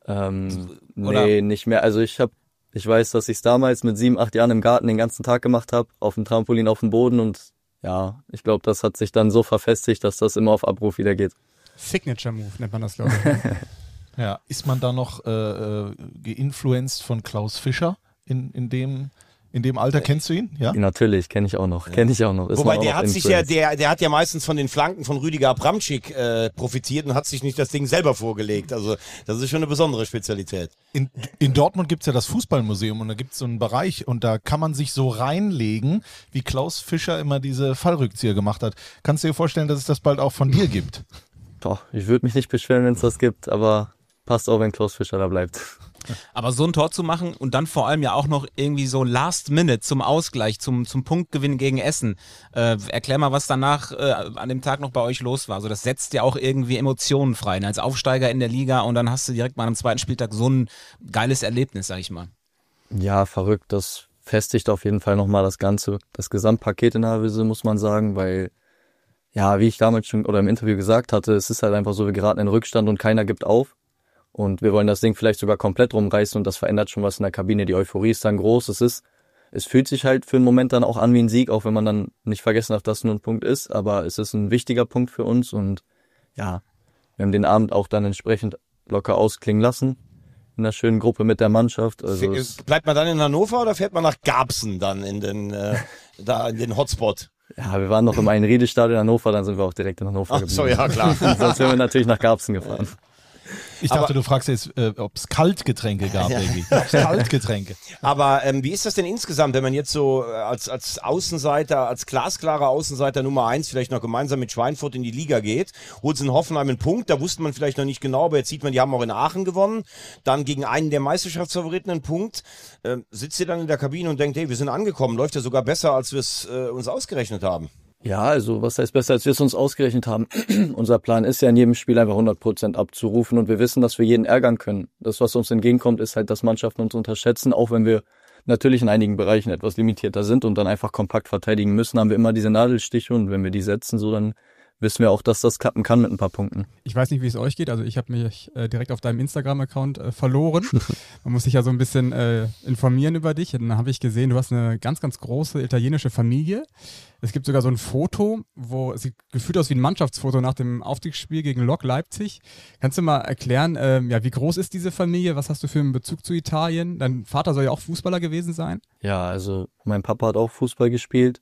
Speaker 9: Nee, nicht mehr. Also ich weiß, dass ich es damals mit 7, 8 Jahren im Garten den ganzen Tag gemacht habe, auf dem Trampolin auf dem Boden und ja, ich glaube, das hat sich dann so verfestigt, dass das immer auf Abruf wieder geht.
Speaker 3: Signature Move nennt man das, glaube ich.
Speaker 2: Ja, ist man da noch geinfluenced von Klaus Fischer in dem Alter? Kennst du ihn? Ja,
Speaker 9: natürlich, kenne ich auch noch.
Speaker 1: Wobei der hat sich ja, der hat ja meistens von den Flanken von Rüdiger Abramczyk profitiert und hat sich nicht das Ding selber vorgelegt. Also das ist schon eine besondere Spezialität.
Speaker 2: In Dortmund gibt's ja das Fußballmuseum und da gibt's so einen Bereich und da kann man sich so reinlegen, wie Klaus Fischer immer diese Fallrückzieher gemacht hat. Kannst du dir vorstellen, dass es das bald auch von dir gibt?
Speaker 9: Doch, ich würde mich nicht beschweren, wenn es das gibt, aber passt auch, wenn Klaus Fischer da bleibt.
Speaker 4: Aber so ein Tor zu machen und dann vor allem ja auch noch irgendwie so Last Minute zum Ausgleich, zum Punktgewinn gegen Essen. Erklär mal, was danach an dem Tag noch bei euch los war. Also das setzt ja auch irgendwie Emotionen frei, ne? Als Aufsteiger in der Liga und dann hast du direkt mal am zweiten Spieltag so ein geiles Erlebnis, sag ich mal.
Speaker 9: Ja, verrückt. Das festigt auf jeden Fall nochmal das Gesamtpaket in Havelse, muss man sagen, weil ja, wie ich damals schon oder im Interview gesagt hatte, es ist halt einfach so, wir geraten in Rückstand und keiner gibt auf. Und wir wollen das Ding vielleicht sogar komplett rumreißen und das verändert schon was in der Kabine. Die Euphorie ist dann groß. Es fühlt sich halt für einen Moment dann auch an wie ein Sieg, auch wenn man dann nicht vergessen darf, dass es nur ein Punkt ist. Aber es ist ein wichtiger Punkt für uns und ja, wir haben den Abend auch dann entsprechend locker ausklingen lassen. In einer schönen Gruppe mit der Mannschaft. Also
Speaker 1: bleibt man dann in Hannover oder fährt man nach Garbsen dann in den Hotspot?
Speaker 9: Ja, wir waren noch im Einriede-Stadion in Hannover, dann sind wir auch direkt in Hannover geblieben.
Speaker 1: Ach so, ja klar.
Speaker 9: Sonst wären wir natürlich nach Garbsen gefahren.
Speaker 2: Ich dachte, du fragst jetzt, ob es Kaltgetränke gab irgendwie. Kaltgetränke.
Speaker 1: Aber wie ist das denn insgesamt, wenn man jetzt so als Außenseiter, als glasklarer Außenseiter Nummer 1 vielleicht noch gemeinsam mit Schweinfurt in die Liga geht, holt in Hoffenheim einen Punkt, da wusste man vielleicht noch nicht genau, aber jetzt sieht man, die haben auch in Aachen gewonnen, dann gegen einen der Meisterschaftsfavoriten einen Punkt, sitzt ihr dann in der Kabine und denkt, hey, wir sind angekommen, läuft ja sogar besser, als wir es uns ausgerechnet haben.
Speaker 9: Ja, also was heißt besser, als wir es uns ausgerechnet haben? Unser Plan ist ja in jedem Spiel einfach 100% abzurufen und wir wissen, dass wir jeden ärgern können. Das, was uns entgegenkommt, ist halt, dass Mannschaften uns unterschätzen, auch wenn wir natürlich in einigen Bereichen etwas limitierter sind und dann einfach kompakt verteidigen müssen, haben wir immer diese Nadelstiche und wenn wir die setzen, so dann wissen wir auch, dass das klappen kann mit ein paar Punkten.
Speaker 3: Ich weiß nicht, wie es euch geht. Also ich habe mich direkt auf deinem Instagram-Account verloren. Man muss sich ja so ein bisschen informieren über dich. Und dann habe ich gesehen, du hast eine ganz, ganz große italienische Familie. Es gibt sogar so ein Foto, wo es sieht gefühlt aus wie ein Mannschaftsfoto nach dem Aufstiegsspiel gegen Lok Leipzig. Kannst du mal erklären, wie groß ist diese Familie? Was hast du für einen Bezug zu Italien? Dein Vater soll ja auch Fußballer gewesen sein.
Speaker 9: Ja, also mein Papa hat auch Fußball gespielt.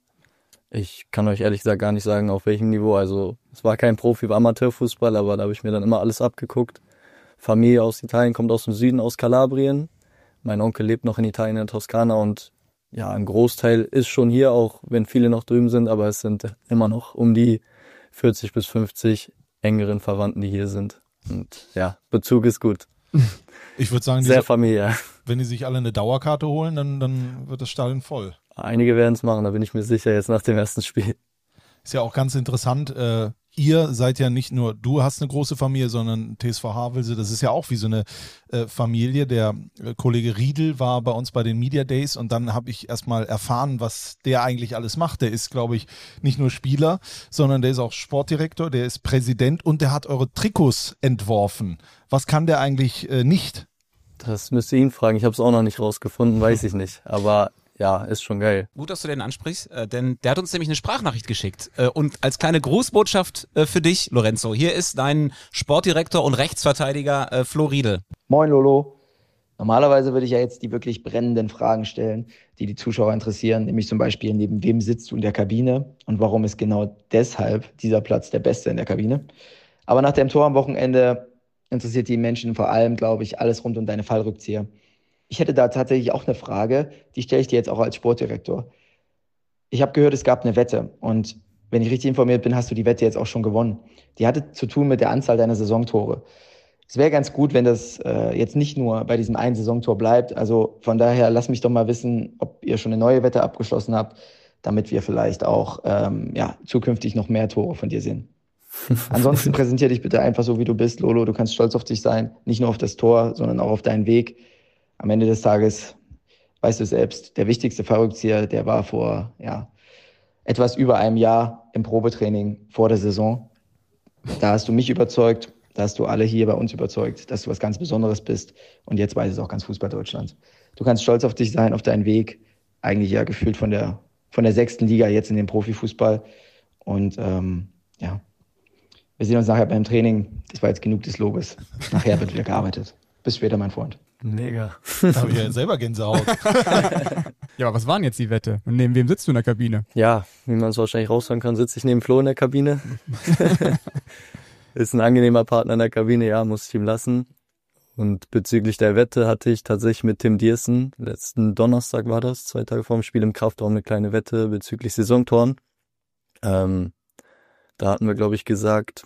Speaker 9: Ich kann euch ehrlich gesagt gar nicht sagen, auf welchem Niveau. Also es war kein Profi, war Amateurfußball, aber da habe ich mir dann immer alles abgeguckt. Familie aus Italien, kommt aus dem Süden, aus Kalabrien. Mein Onkel lebt noch in Italien, in der Toskana und ja, ein Großteil ist schon hier, auch wenn viele noch drüben sind, aber es sind immer noch um die 40 bis 50 engeren Verwandten, die hier sind. Und ja, Bezug ist gut.
Speaker 2: Ich würde sagen,
Speaker 9: sehr familiär.
Speaker 2: Wenn die sich alle eine Dauerkarte holen, dann wird das Stadion voll.
Speaker 9: Einige werden es machen, da bin ich mir sicher, jetzt nach dem ersten Spiel.
Speaker 2: Ist ja auch ganz interessant, ihr seid ja nicht nur, du hast eine große Familie, sondern TSV Havelse, das ist ja auch wie so eine Familie. Der Kollege Riedel war bei uns bei den Media Days und dann habe ich erstmal erfahren, was der eigentlich alles macht. Der ist, glaube ich, nicht nur Spieler, sondern der ist auch Sportdirektor, der ist Präsident und der hat eure Trikots entworfen. Was kann der eigentlich nicht?
Speaker 9: Das müsst ihr ihn fragen, ich habe es auch noch nicht rausgefunden, weiß ich nicht, aber ja, ist schon geil.
Speaker 4: Gut, dass du den ansprichst, denn der hat uns nämlich eine Sprachnachricht geschickt. Und als kleine Grußbotschaft für dich, Lorenzo, hier ist dein Sportdirektor und Rechtsverteidiger Flo Riedel.
Speaker 10: Moin Lolo. Normalerweise würde ich ja jetzt die wirklich brennenden Fragen stellen, die die Zuschauer interessieren, nämlich zum Beispiel, neben wem sitzt du in der Kabine und warum ist genau deshalb dieser Platz der beste in der Kabine. Aber nach dem Tor am Wochenende interessiert die Menschen vor allem, glaube ich, alles rund um deine Fallrückzieher. Ich hätte da tatsächlich auch eine Frage, die stelle ich dir jetzt auch als Sportdirektor. Ich habe gehört, es gab eine Wette und wenn ich richtig informiert bin, hast du die Wette jetzt auch schon gewonnen. Die hatte zu tun mit der Anzahl deiner Saisontore. Es wäre ganz gut, wenn das jetzt nicht nur bei diesem einen Saisontor bleibt. Also von daher, lass mich doch mal wissen, ob ihr schon eine neue Wette abgeschlossen habt, damit wir vielleicht auch zukünftig noch mehr Tore von dir sehen. Ansonsten präsentier dich bitte einfach so, wie du bist, Lolo. Du kannst stolz auf dich sein, nicht nur auf das Tor, sondern auch auf deinen Weg. Am Ende des Tages, weißt du selbst, der wichtigste Fallrückzieher, der war vor etwas über einem Jahr im Probetraining vor der Saison. Da hast du mich überzeugt, da hast du alle hier bei uns überzeugt, dass du was ganz Besonderes bist. Und jetzt weiß es auch ganz Fußball-Deutschland. Du kannst stolz auf dich sein, auf deinen Weg. Eigentlich ja gefühlt von der 6. Liga jetzt in den Profifußball. Und wir sehen uns nachher beim Training. Das war jetzt genug des Lobes. Nachher wird wieder gearbeitet. Bis später, mein Freund.
Speaker 9: Mega.
Speaker 2: Da habe ich ja selber Gänsehaut.
Speaker 3: Ja, aber was war denn jetzt die Wette? Und neben wem sitzt du in der Kabine?
Speaker 9: Ja, wie man es wahrscheinlich raushören kann, sitze ich neben Flo in der Kabine. Ist ein angenehmer Partner in der Kabine, ja, muss ich ihm lassen. Und bezüglich der Wette hatte ich tatsächlich mit Tim Diersen, letzten Donnerstag war das, 2 Tage vor dem Spiel im Kraftraum, eine kleine Wette bezüglich Saisontoren. Da hatten wir, glaube ich, gesagt,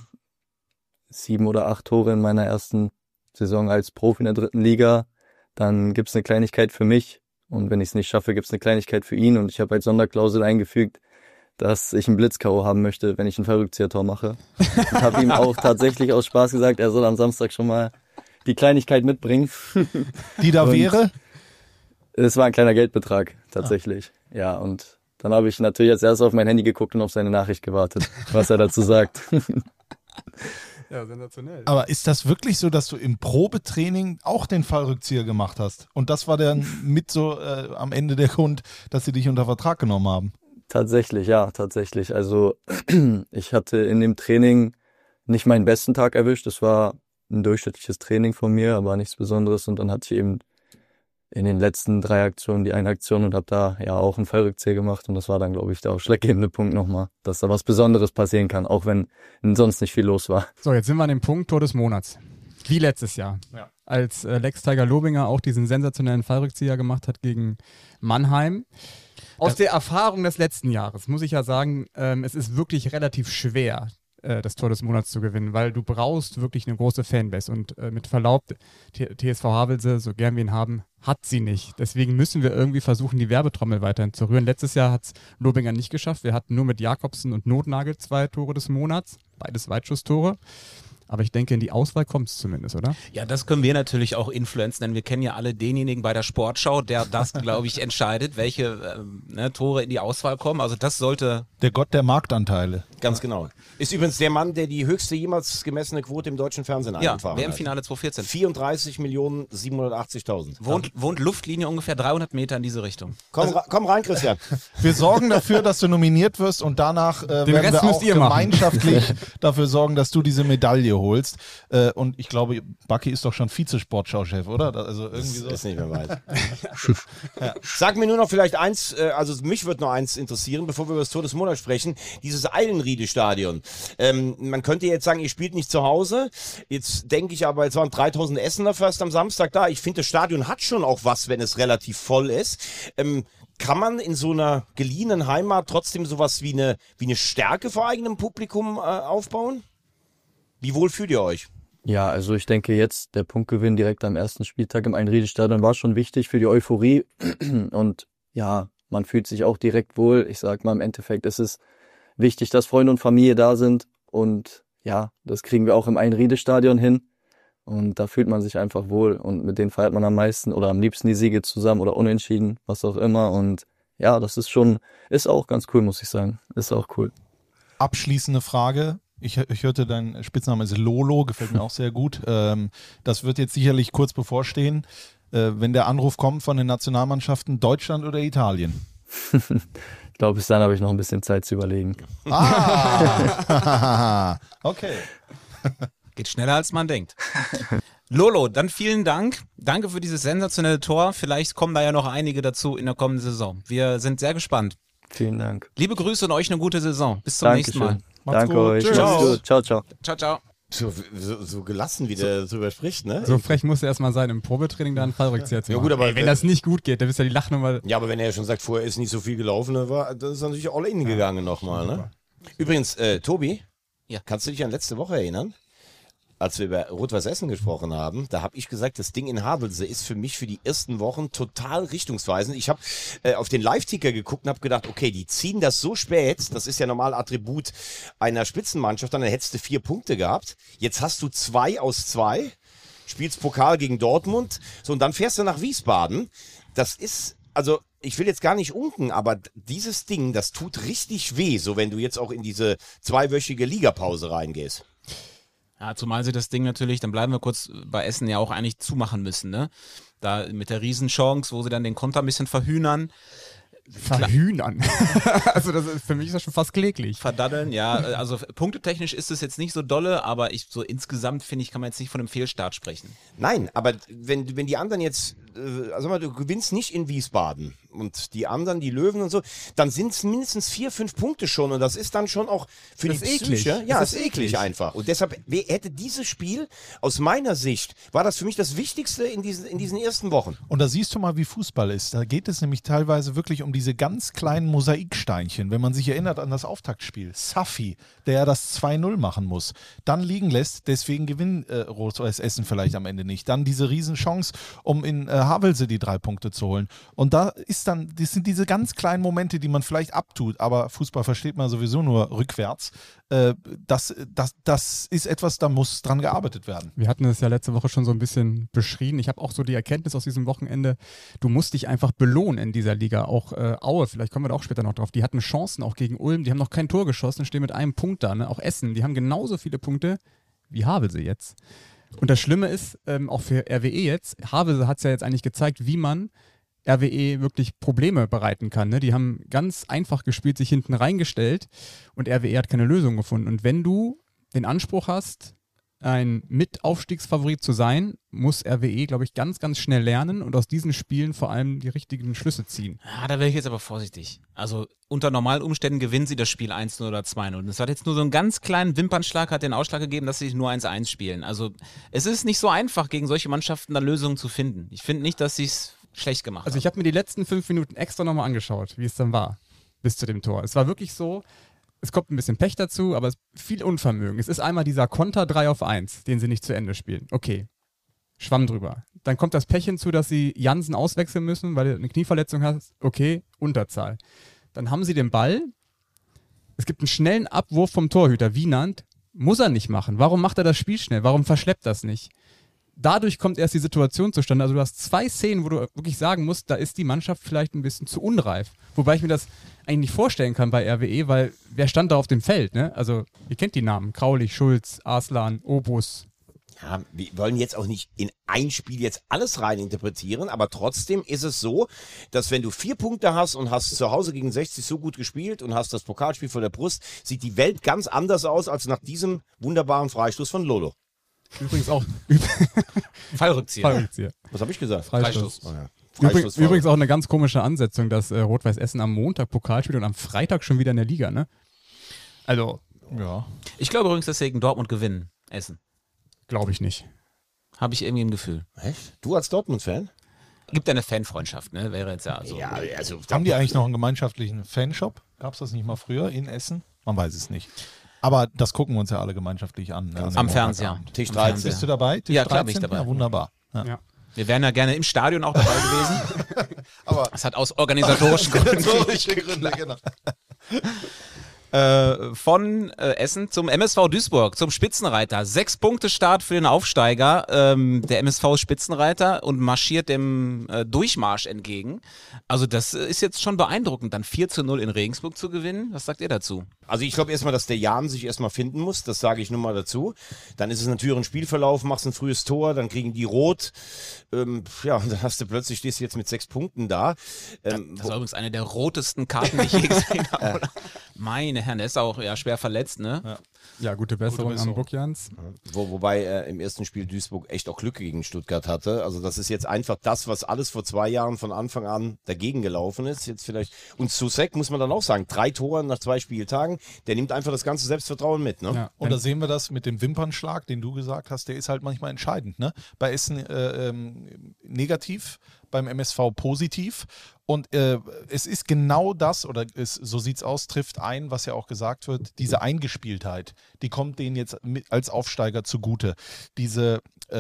Speaker 9: 7 oder 8 Tore in meiner ersten Saison als Profi in der 3. Liga. Dann gibt's eine Kleinigkeit für mich. Und wenn ich es nicht schaffe, gibt's eine Kleinigkeit für ihn. Und ich habe als Sonderklausel eingefügt, dass ich einen Blitz-K.O. haben möchte, wenn ich ein Verrückzieher-Tor mache. Ich habe ihm auch tatsächlich aus Spaß gesagt, er soll am Samstag schon mal die Kleinigkeit mitbringen.
Speaker 2: Die da wäre?
Speaker 9: Es war ein kleiner Geldbetrag, tatsächlich. Ja, und dann habe ich natürlich als erstes auf mein Handy geguckt und auf seine Nachricht gewartet, was er dazu sagt.
Speaker 3: Ja, sensationell.
Speaker 2: Aber ist das wirklich so, dass du im Probetraining auch den Fallrückzieher gemacht hast? Und das war dann mit so am Ende der Grund, dass sie dich unter Vertrag genommen haben?
Speaker 9: Tatsächlich, ja, tatsächlich. Also ich hatte in dem Training nicht meinen besten Tag erwischt. Es war ein durchschnittliches Training von mir, aber nichts Besonderes. Und dann hatte ich eben in den letzten 3 Aktionen die eine Aktion und habe da ja auch einen Fallrückzieher gemacht. Und das war dann, glaube ich, der ausschlaggebende Punkt nochmal, dass da was Besonderes passieren kann, auch wenn sonst nicht viel los war.
Speaker 3: So, jetzt sind wir an dem Punkt Tor des Monats. Wie letztes Jahr. Ja. Als Lex Tiger Lobinger auch diesen sensationellen Fallrückzieher gemacht hat gegen Mannheim. Aus der Erfahrung des letzten Jahres muss ich ja sagen, es ist wirklich relativ schwer, das Tor des Monats zu gewinnen, weil du brauchst wirklich eine große Fanbase und mit Verlaub, TSV Havelse, so gern wir ihn haben, hat sie nicht. Deswegen müssen wir irgendwie versuchen, die Werbetrommel weiterhin zu rühren. Letztes Jahr hat es Lobinger nicht geschafft. Wir hatten nur mit Jakobsen und Notnagel 2 Tore des Monats, beides Weitschusstore. Aber ich denke, in die Auswahl kommt es zumindest, oder?
Speaker 4: Ja, das können wir natürlich auch influenzen, denn wir kennen ja alle denjenigen bei der Sportschau, der das, glaube ich, entscheidet, welche Tore in die Auswahl kommen. Also das sollte...
Speaker 2: Der Gott der Marktanteile.
Speaker 1: Ganz genau. Ist übrigens der Mann, der die höchste jemals gemessene Quote im deutschen Fernsehen eingefahren hat.
Speaker 4: Ja, WM-Finale 2014.
Speaker 1: 34.780.000.
Speaker 4: Wohnt Luftlinie ungefähr 300 Meter in diese Richtung.
Speaker 1: Komm rein, Christian.
Speaker 2: Wir sorgen dafür, dass du nominiert wirst und danach werden wir auch gemeinschaftlich dafür sorgen, dass du diese Medaille holst. Und ich glaube, Bucky ist doch schon Vize-Sportschau-Chef, oder? Also irgendwie so.
Speaker 1: Ist nicht mehr weit. Ja. Sag mir nur noch vielleicht eins, also mich würde noch eins interessieren, bevor wir über das Tor des Monats sprechen, dieses Eilenriede-Stadion. Man könnte jetzt sagen, ihr spielt nicht zu Hause. Jetzt denke ich aber, jetzt waren 3000 Essener fast am Samstag da. Ich finde, das Stadion hat schon auch was, wenn es relativ voll ist. Kann man in so einer geliehenen Heimat trotzdem sowas wie eine Stärke vor eigenem Publikum aufbauen? Wie wohl fühlt ihr euch?
Speaker 9: Ja, also ich denke jetzt, der Punktgewinn direkt am ersten Spieltag im Eilenriede-Stadion war schon wichtig für die Euphorie. Und ja, man fühlt sich auch direkt wohl. Ich sag mal, im Endeffekt ist es wichtig, dass Freunde und Familie da sind. Und ja, das kriegen wir auch im Eilenriede-Stadion hin. Und da fühlt man sich einfach wohl. Und mit denen feiert man am meisten oder am liebsten die Siege zusammen oder unentschieden, was auch immer. Und ja, das ist auch ganz cool, muss ich sagen. Ist auch cool.
Speaker 2: Abschließende Frage. Ich hörte, dein Spitzname ist Lolo, gefällt mir auch sehr gut. Das wird jetzt sicherlich kurz bevorstehen. Wenn der Anruf kommt von den Nationalmannschaften, Deutschland oder Italien?
Speaker 9: Ich glaube, bis dann habe ich noch ein bisschen Zeit zu überlegen.
Speaker 2: Okay.
Speaker 4: Geht schneller, als man denkt. Lolo, dann vielen Dank. Danke für dieses sensationelle Tor. Vielleicht kommen da ja noch einige dazu in der kommenden Saison. Wir sind sehr gespannt.
Speaker 9: Vielen Dank.
Speaker 4: Liebe Grüße und euch eine gute Saison. Bis zum nächsten Mal.
Speaker 9: Danke euch.
Speaker 4: Ciao.
Speaker 9: Gut. Ciao, ciao.
Speaker 4: Ciao, ciao.
Speaker 1: So gelassen, wie der drüber spricht, ne?
Speaker 3: So frech muss er erstmal sein, im Probetraining da einen Fallrückzieher zu machen.
Speaker 1: Ja, gut, aber
Speaker 3: wenn das nicht gut geht, dann ist ja die Lachnummer.
Speaker 1: Ja, aber wenn er schon sagt, vorher ist nicht so viel gelaufen, das ist natürlich all in gegangen nochmal, ne? Übrigens, Tobi,
Speaker 4: Ja.
Speaker 1: kannst du dich an letzte Woche erinnern? Als wir über Rot-Weiß Essen gesprochen haben, da habe ich gesagt, das Ding in Havelse ist für mich für die ersten Wochen total richtungsweisend. Ich habe auf den Live-Ticker geguckt und habe gedacht, okay, die ziehen das so spät, das ist ja normal Attribut einer Spitzenmannschaft, dann hättest du 4 Punkte gehabt. Jetzt hast du 2 aus 2, spielst Pokal gegen Dortmund, so und dann fährst du nach Wiesbaden. Das ist, also ich will jetzt gar nicht unken, aber dieses Ding, das tut richtig weh, so wenn du jetzt auch in diese 2-wöchige Ligapause reingehst.
Speaker 4: Ja, zumal sie das Ding natürlich, dann bleiben wir kurz bei Essen, ja auch eigentlich zumachen müssen, ne? Da mit der Riesenchance, wo sie dann den Konter ein bisschen verhühnern.
Speaker 3: Verhühnern. Also für mich ist das schon fast kläglich.
Speaker 4: Verdaddeln, ja. Also punktetechnisch ist es jetzt nicht so dolle, aber so insgesamt finde ich, kann man jetzt nicht von einem Fehlstart sprechen.
Speaker 1: Nein, aber wenn die anderen jetzt, also mal, du gewinnst nicht in Wiesbaden und die anderen, die Löwen und so, dann sind es mindestens 4, 5 Punkte schon und das ist dann schon auch für
Speaker 3: Das
Speaker 1: die
Speaker 3: ist eklig.
Speaker 1: Psyche. Ja,
Speaker 3: Das
Speaker 1: das
Speaker 3: ist
Speaker 1: ist eklig
Speaker 3: eklig
Speaker 1: einfach. Und deshalb hätte dieses Spiel, aus meiner Sicht, war das für mich das Wichtigste in diesen ersten Wochen.
Speaker 2: Und da siehst du mal, wie Fußball ist. Da geht es nämlich teilweise wirklich um diese ganz kleinen Mosaiksteinchen. Wenn man sich erinnert an das Auftaktspiel. Safi, der das 2-0 machen muss, dann liegen lässt, deswegen gewinnt Rot-Weiß Essen vielleicht am Ende nicht. Dann diese Riesenchance, um in Havelse die 3 Punkte zu holen. Und das sind diese ganz kleinen Momente, die man vielleicht abtut, aber Fußball versteht man sowieso nur rückwärts. Das ist etwas, da muss dran gearbeitet werden.
Speaker 3: Wir hatten es ja letzte Woche schon so ein bisschen beschrieben. Ich habe auch so die Erkenntnis aus diesem Wochenende, du musst dich einfach belohnen in dieser Liga. Auch Aue, vielleicht kommen wir da auch später noch drauf, die hatten Chancen auch gegen Ulm, die haben noch kein Tor geschossen, stehen mit einem Punkt da. Ne? Auch Essen, die haben genauso viele Punkte wie Havelse jetzt. Und das Schlimme ist, auch für RWE jetzt, Havelse hat es ja jetzt eigentlich gezeigt, wie man RWE wirklich Probleme bereiten kann. Ne? Die haben ganz einfach gespielt, sich hinten reingestellt und RWE hat keine Lösung gefunden. Und wenn du den Anspruch hast, ein Mitaufstiegsfavorit zu sein, muss RWE, glaube ich, ganz, ganz schnell lernen und aus diesen Spielen vor allem die richtigen Schlüsse ziehen.
Speaker 4: Ja, da wäre ich jetzt aber vorsichtig. Also unter normalen Umständen gewinnen sie das Spiel 1-0 oder 2-0. Und es hat jetzt nur so einen ganz kleinen Wimpernschlag, hat den Ausschlag gegeben, dass sie nur 1-1 spielen. Also es ist nicht so einfach, gegen solche Mannschaften da Lösungen zu finden. Ich finde nicht, dass sie es schlecht gemacht haben.
Speaker 3: Also ich habe mir die letzten 5 Minuten extra nochmal angeschaut, wie es dann war, bis zu dem Tor. Es war wirklich so, es kommt ein bisschen Pech dazu, aber viel Unvermögen. Es ist einmal dieser Konter 3-auf-1, den sie nicht zu Ende spielen. Okay, Schwamm drüber. Dann kommt das Pech hinzu, dass sie Jansen auswechseln müssen, weil er eine Knieverletzung hat. Okay, Unterzahl. Dann haben sie den Ball. Es gibt einen schnellen Abwurf vom Torhüter. Wienand muss er nicht machen. Warum macht er das Spiel schnell? Warum verschleppt das nicht? Dadurch kommt erst die Situation zustande. Also du hast 2 Szenen, wo du wirklich sagen musst, da ist die Mannschaft vielleicht ein bisschen zu unreif. Wobei ich mir das eigentlich nicht vorstellen kann bei RWE, weil wer stand da auf dem Feld? Ne? Also ihr kennt die Namen. Kraulich, Schulz, Arslan, Obus.
Speaker 1: Ja, wir wollen jetzt auch nicht in ein Spiel jetzt alles rein interpretieren, aber trotzdem ist es so, dass wenn du 4 Punkte hast und hast zu Hause gegen 60 so gut gespielt und hast das Pokalspiel vor der Brust, sieht die Welt ganz anders aus als nach diesem wunderbaren Freistoß von Lolo.
Speaker 3: Übrigens auch
Speaker 4: Fallrückzieher.
Speaker 1: Was habe ich gesagt?
Speaker 3: Freistoß.
Speaker 1: Oh ja.
Speaker 3: Übrigens auch eine ganz komische Ansetzung, dass Rot-Weiß Essen am Montag Pokal spielt und am Freitag schon wieder in der Liga, ne? Also,
Speaker 2: ja.
Speaker 4: Ich glaube übrigens, dass sie gegen Dortmund gewinnen, Essen.
Speaker 3: Glaube ich nicht.
Speaker 4: Habe ich irgendwie im Gefühl.
Speaker 1: Echt? Du als Dortmund-Fan?
Speaker 4: Gibt ja eine Fanfreundschaft, ne? Wäre jetzt ja so.
Speaker 1: Ja, also
Speaker 2: Haben die eigentlich noch einen gemeinschaftlichen Fanshop? Gab es das nicht mal früher in Essen? Man weiß es nicht. Aber das gucken wir uns ja alle gemeinschaftlich an. Ne?
Speaker 4: Am Fernseher.
Speaker 1: Tisch
Speaker 4: Am
Speaker 1: 13.
Speaker 4: Fernseher.
Speaker 2: Bist du dabei? Tisch
Speaker 4: Ja, klar
Speaker 2: 13?
Speaker 4: bin ich dabei.
Speaker 2: Ja, wunderbar. Ja.
Speaker 3: Ja.
Speaker 4: Wir wären ja gerne im Stadion auch dabei gewesen.
Speaker 2: Aber
Speaker 4: das hat aus organisatorischen Gründen.
Speaker 2: Gründe, genau.
Speaker 4: Von Essen zum MSV Duisburg, zum Spitzenreiter. 6 Punkte Start für den Aufsteiger. Der MSV ist Spitzenreiter und marschiert dem Durchmarsch entgegen. Also das ist jetzt schon beeindruckend, dann 4-0 in Regensburg zu gewinnen. Was sagt ihr dazu?
Speaker 1: Also ich glaube erstmal, dass der Jan sich erstmal finden muss, das sage ich nur mal dazu. Dann ist es natürlich ein Spielverlauf, machst ein frühes Tor, dann kriegen die rot. Ja, und dann hast du plötzlich, stehst du jetzt mit 6 Punkten da.
Speaker 4: Das war übrigens eine der rotesten Karten, die ich je gesehen habe. Meine Herren, der ist auch ja schwer verletzt, ne? Ja.
Speaker 3: Ja, gute Besserung an Bukjans.
Speaker 1: Wobei im ersten Spiel Duisburg echt auch Glück gegen Stuttgart hatte. Also das ist jetzt einfach das, was alles vor 2 Jahren von Anfang an dagegen gelaufen ist. Jetzt vielleicht. Und Soucek muss man dann auch sagen, 3 Tore nach 2 Spieltagen, der nimmt einfach das ganze Selbstvertrauen mit. Ne?
Speaker 2: Ja. Und da sehen wir das mit dem Wimpernschlag, den du gesagt hast, der ist halt manchmal entscheidend. Ne? Bei Essen negativ, beim MSV positiv. Und es ist genau das, oder so sieht's aus, trifft ein, was ja auch gesagt wird, diese Eingespieltheit, die kommt denen jetzt als Aufsteiger zugute. Diese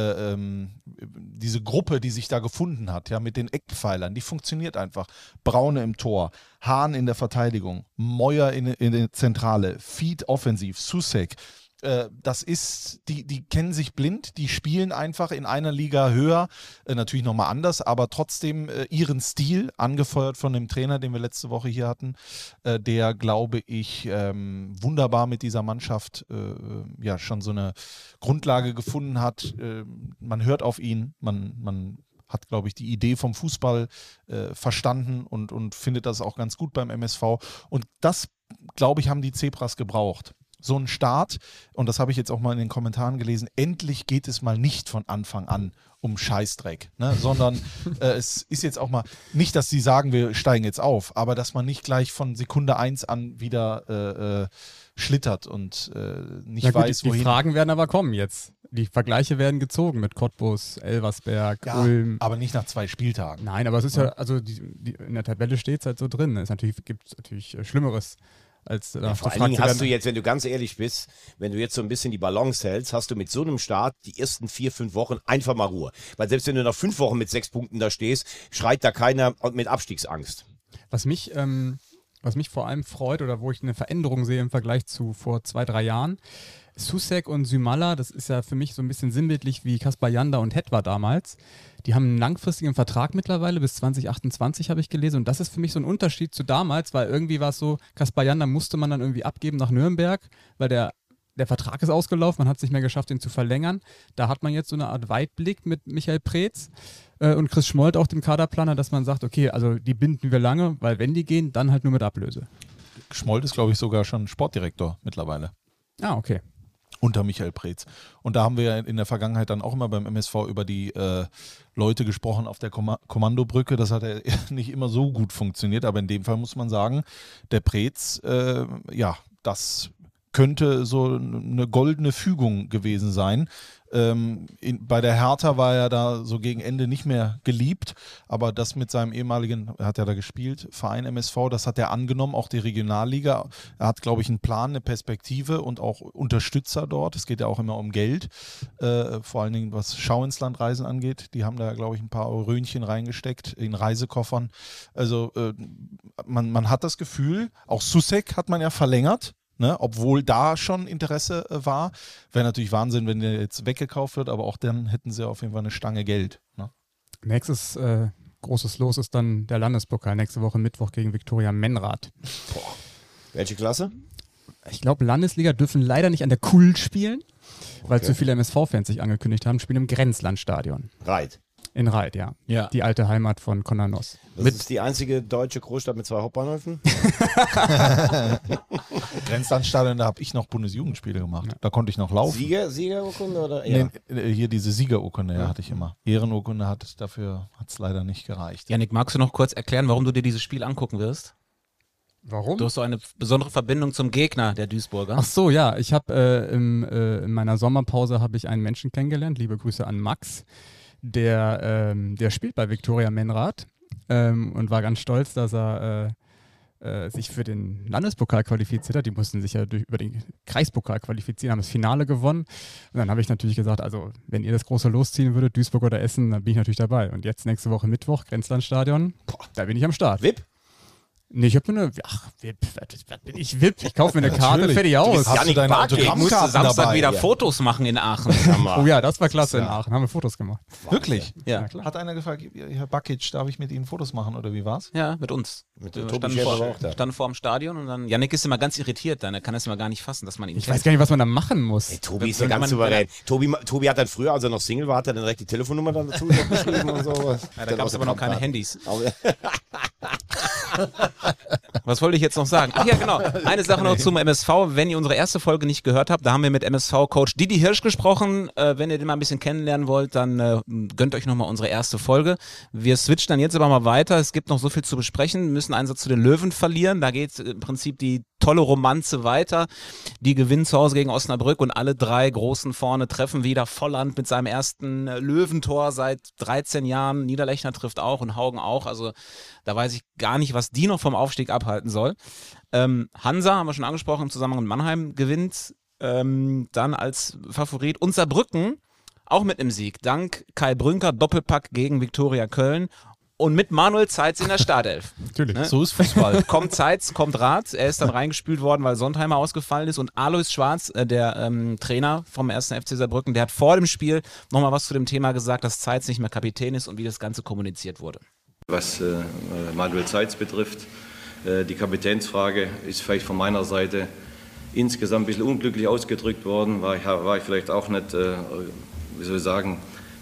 Speaker 2: Gruppe, die sich da gefunden hat, ja, mit den Eckpfeilern, die funktioniert einfach. Braune im Tor, Hahn in der Verteidigung, Meuer in der Zentrale, Fied offensiv, Soucek. Das ist, die kennen sich blind, die spielen einfach in einer Liga höher, natürlich nochmal anders, aber trotzdem ihren Stil, angefeuert von dem Trainer, den wir letzte Woche hier hatten, der, glaube ich, wunderbar mit dieser Mannschaft ja schon so eine Grundlage gefunden hat. Man hört auf ihn, man hat, glaube ich, die Idee vom Fußball verstanden und findet das auch ganz gut beim MSV. Und das, glaube ich, haben die Zebras gebraucht. So ein Start, und das habe ich jetzt auch mal in den Kommentaren gelesen, endlich geht es mal nicht von Anfang an um Scheißdreck, ne? Sondern es ist jetzt auch mal, nicht, dass sie sagen, wir steigen jetzt auf, aber dass man nicht gleich von Sekunde 1 an wieder schlittert und nicht weiß, wohin.
Speaker 3: Die Fragen werden aber kommen jetzt. Die Vergleiche werden gezogen mit Cottbus, Elversberg, Ulm.
Speaker 2: Aber nicht nach 2 Spieltagen.
Speaker 3: Nein, aber es ist ja, also in der Tabelle steht es halt so drin. Gibt es natürlich Schlimmeres. Als
Speaker 1: vor allen Dingen hast du jetzt, wenn du ganz ehrlich bist, wenn du jetzt so ein bisschen die Balance hältst, hast du mit so einem Start die ersten 4-5 Wochen einfach mal Ruhe. Weil selbst wenn du nach 5 Wochen mit 6 Punkten da stehst, schreit da keiner mit Abstiegsangst.
Speaker 3: Was mich vor allem freut oder wo ich eine Veränderung sehe im Vergleich zu vor 2-3 Jahren, Soucek und Symala, das ist ja für mich so ein bisschen sinnbildlich wie Kaspar Janda und Hetwa damals. Die haben einen langfristigen Vertrag mittlerweile, bis 2028 habe ich gelesen. Und das ist für mich so ein Unterschied zu damals, weil irgendwie war es so, Kaspar Janda musste man dann irgendwie abgeben nach Nürnberg, weil der Vertrag ist ausgelaufen, man hat es nicht mehr geschafft, ihn zu verlängern. Da hat man jetzt so eine Art Weitblick mit Michael Preetz und Chris Schmold, auch dem Kaderplaner, dass man sagt, okay, also die binden wir lange, weil wenn die gehen, dann halt nur mit Ablöse.
Speaker 2: Schmold ist, glaube ich, sogar schon Sportdirektor mittlerweile.
Speaker 3: Ah, okay.
Speaker 2: Unter Michael Preetz. Und da haben wir ja in der Vergangenheit dann auch immer beim MSV über die Leute gesprochen auf der Kommandobrücke. Das hat ja nicht immer so gut funktioniert, aber in dem Fall muss man sagen, der Preetz, das könnte so eine goldene Fügung gewesen sein. Bei der Hertha war er da so gegen Ende nicht mehr geliebt, aber das mit seinem ehemaligen, er hat ja da gespielt, Verein MSV, das hat er angenommen, auch die Regionalliga. Er hat, glaube ich, einen Plan, eine Perspektive und auch Unterstützer dort. Es geht ja auch immer um Geld, vor allen Dingen was Schau ins Land Reisen angeht. Die haben da, glaube ich, ein paar Eurönchen reingesteckt in Reisekoffern. Also man hat das Gefühl, auch Soucek hat man ja verlängert. Ne, obwohl da schon Interesse war. Wäre natürlich Wahnsinn, wenn der jetzt weggekauft wird, aber auch dann hätten sie auf jeden Fall eine Stange Geld. Ne?
Speaker 3: Nächstes großes Los ist dann der Landespokal nächste Woche Mittwoch gegen Viktoria Menrad.
Speaker 1: Boah. Welche Klasse?
Speaker 3: Ich glaube, Landesliga dürfen leider nicht an der Kul spielen, weil zu viele MSV-Fans sich angekündigt haben, spielen im Grenzlandstadion.
Speaker 1: Reit.
Speaker 3: In Reit, ja. Die alte Heimat von Conor Noss.
Speaker 1: Das ist die einzige deutsche Großstadt mit 2 Hauptbahnhöfen?
Speaker 2: Grenzlandstadion, da habe ich noch Bundesjugendspiele gemacht. Ja. Da konnte ich noch laufen.
Speaker 1: Siegerurkunde oder? Ja.
Speaker 2: Nee, hier diese Siegerurkunde hatte ich immer. Ehrenurkunde hat es leider nicht gereicht.
Speaker 4: Jannik, magst du noch kurz erklären, warum du dir dieses Spiel angucken wirst?
Speaker 3: Warum?
Speaker 4: Du hast so eine besondere Verbindung zum Gegner, der Duisburger.
Speaker 3: Ach so, ja. Ich habe in meiner Sommerpause habe ich einen Menschen kennengelernt. Liebe Grüße an Max. Der spielt bei Viktoria Menrad und war ganz stolz, dass er sich für den Landespokal qualifiziert hat. Die mussten sich ja über den Kreispokal qualifizieren, haben das Finale gewonnen. Und dann habe ich natürlich gesagt, also wenn ihr das große losziehen würdet, Duisburg oder Essen, dann bin ich natürlich dabei. Und jetzt nächste Woche Mittwoch, Grenzlandstadion, da bin ich am Start.
Speaker 1: VIP?
Speaker 3: Nee, ich habe nur VIP. Was bin ich VIP? Ich kaufe mir eine Karte, fertig aus.
Speaker 4: Hast du deine Autogrammkarten musst du Samstag dabei, wieder Fotos machen in Aachen.
Speaker 3: Oh ja, das war klasse in Aachen. Haben wir Fotos gemacht.
Speaker 2: Wirklich?
Speaker 4: Ja.
Speaker 2: Hat einer gefragt, Herr Bakic, darf ich mit Ihnen Fotos machen oder wie war's?
Speaker 4: Ja, mit uns.
Speaker 1: Wir
Speaker 4: standen vor dem Stadion und dann, Jannik ist immer ganz irritiert, dann er kann das immer gar nicht fassen, dass man ihn
Speaker 3: Ich weiß gar nicht, was man da machen muss.
Speaker 1: Hey, Tobi ist ja ganz souverän. Tobi hat dann früher, als er noch Single war, hat er dann direkt die Telefonnummer dann dazu geschrieben und so.
Speaker 4: Ja, da gab es aber noch keine Handys. Was wollte ich jetzt noch sagen? Ach ja, genau. Eine Sache noch zum MSV. Wenn ihr unsere erste Folge nicht gehört habt, da haben wir mit MSV-Coach Didi Hirsch gesprochen. Wenn ihr den mal ein bisschen kennenlernen wollt, dann gönnt euch nochmal unsere erste Folge. Wir switchen dann jetzt aber mal weiter. Es gibt noch so viel zu besprechen. Wir müssen einen Satz zu den Löwen verlieren. Da geht im Prinzip die tolle Romanze weiter. Die gewinnen zu Hause gegen Osnabrück und alle drei Großen vorne treffen wieder. Volland mit seinem ersten Löwentor seit 13 Jahren. Niederlechner trifft auch und Haugen auch. Also da weiß ich gar nicht, was die noch vom Aufstieg abhalten soll. Hansa, haben wir schon angesprochen, im Zusammenhang mit Mannheim gewinnt dann als Favorit. Und Saarbrücken auch mit einem Sieg. Dank Kai Brünker, Doppelpack gegen Viktoria Köln. Und mit Manuel Zeitz in der Startelf.
Speaker 2: Natürlich,
Speaker 4: ne?
Speaker 2: So ist Fußball.
Speaker 4: Kommt Zeitz, kommt Rath. Er ist dann reingespült worden, weil Sontheimer ausgefallen ist. Und Alois Schwarz, der Trainer vom 1. FC Saarbrücken, der hat vor dem Spiel nochmal was zu dem Thema gesagt, dass Zeitz nicht mehr Kapitän ist und wie das Ganze kommuniziert wurde.
Speaker 11: Was Manuel Zeitz betrifft, die Kapitänsfrage ist vielleicht von meiner Seite insgesamt ein bisschen unglücklich ausgedrückt worden. War ich vielleicht auch nicht, wie soll ich sagen,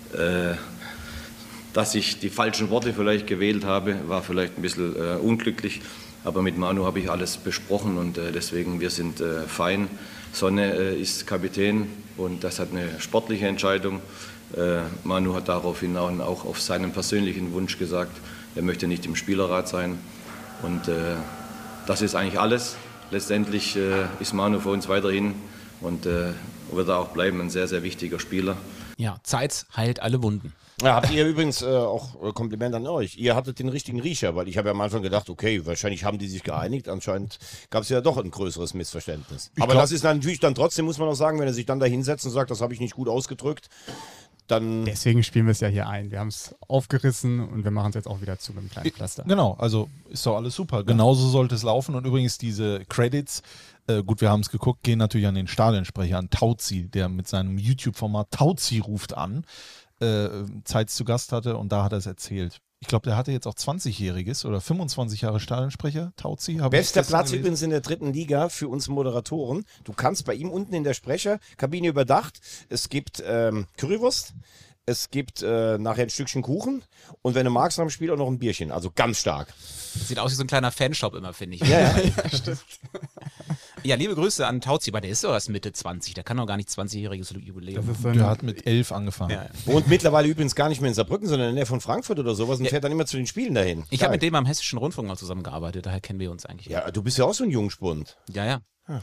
Speaker 11: dass ich die falschen Worte vielleicht gewählt habe, war vielleicht ein bisschen unglücklich. Aber mit Manu habe ich alles besprochen und deswegen, wir sind fein. Sonne ist Kapitän und das hat eine sportliche Entscheidung. Manu hat daraufhin auch auf seinen persönlichen Wunsch gesagt, er möchte nicht im Spielerrat sein. Und das ist eigentlich alles. Letztendlich ist Manu für uns weiterhin und wird auch bleiben ein sehr, sehr wichtiger Spieler.
Speaker 4: Ja, Zeitz heilt alle Wunden.
Speaker 1: Ja, habt ihr übrigens auch Kompliment an euch. Ihr hattet den richtigen Riecher, weil ich habe ja am Anfang gedacht, okay, wahrscheinlich haben die sich geeinigt. Anscheinend gab es ja doch ein größeres Missverständnis. Aber das ist natürlich dann trotzdem, muss man auch sagen, wenn er sich dann da hinsetzt und sagt, das habe ich nicht gut ausgedrückt, dann...
Speaker 3: Deswegen spielen wir es ja hier ein. Wir haben es aufgerissen und wir machen es jetzt auch wieder zu mit einem kleinen Pflaster.
Speaker 2: Genau, also ist doch alles super. Genauso sollte es laufen. Und übrigens diese Credits, gut, wir haben es geguckt, gehen natürlich an den Stadionsprecher, an Tauzi, der mit seinem YouTube-Format Tauzi ruft an, Zeitz zu Gast hatte und da hat er es erzählt. Ich glaube, der hatte jetzt auch 20-jähriges oder 25 Jahre Stadionsprecher, Tauzi.
Speaker 1: Bester Platz übrigens in der 3. Liga für uns Moderatoren. Du kannst bei ihm unten in der Sprecherkabine überdacht, es gibt Currywurst, es gibt nachher ein Stückchen Kuchen und wenn du magst, nach dem Spiel auch noch ein Bierchen. Also ganz stark.
Speaker 4: Sieht aus wie so ein kleiner Fanshop immer, finde ich.
Speaker 1: Ja,
Speaker 4: stimmt. Ja, liebe Grüße an Tauzi, weil der ist doch erst Mitte 20. Der kann doch gar nicht 20-jähriges Jubiläum.
Speaker 2: Der hat mit 11 angefangen.
Speaker 4: Ja.
Speaker 1: Wohnt mittlerweile übrigens gar nicht mehr in Saarbrücken, sondern in der von Frankfurt oder sowas und fährt dann immer zu den Spielen dahin.
Speaker 4: Ich habe mit dem am Hessischen Rundfunk mal zusammengearbeitet, daher kennen wir uns eigentlich.
Speaker 1: Ja, du bist ja auch so ein Jungspund.
Speaker 4: Ja.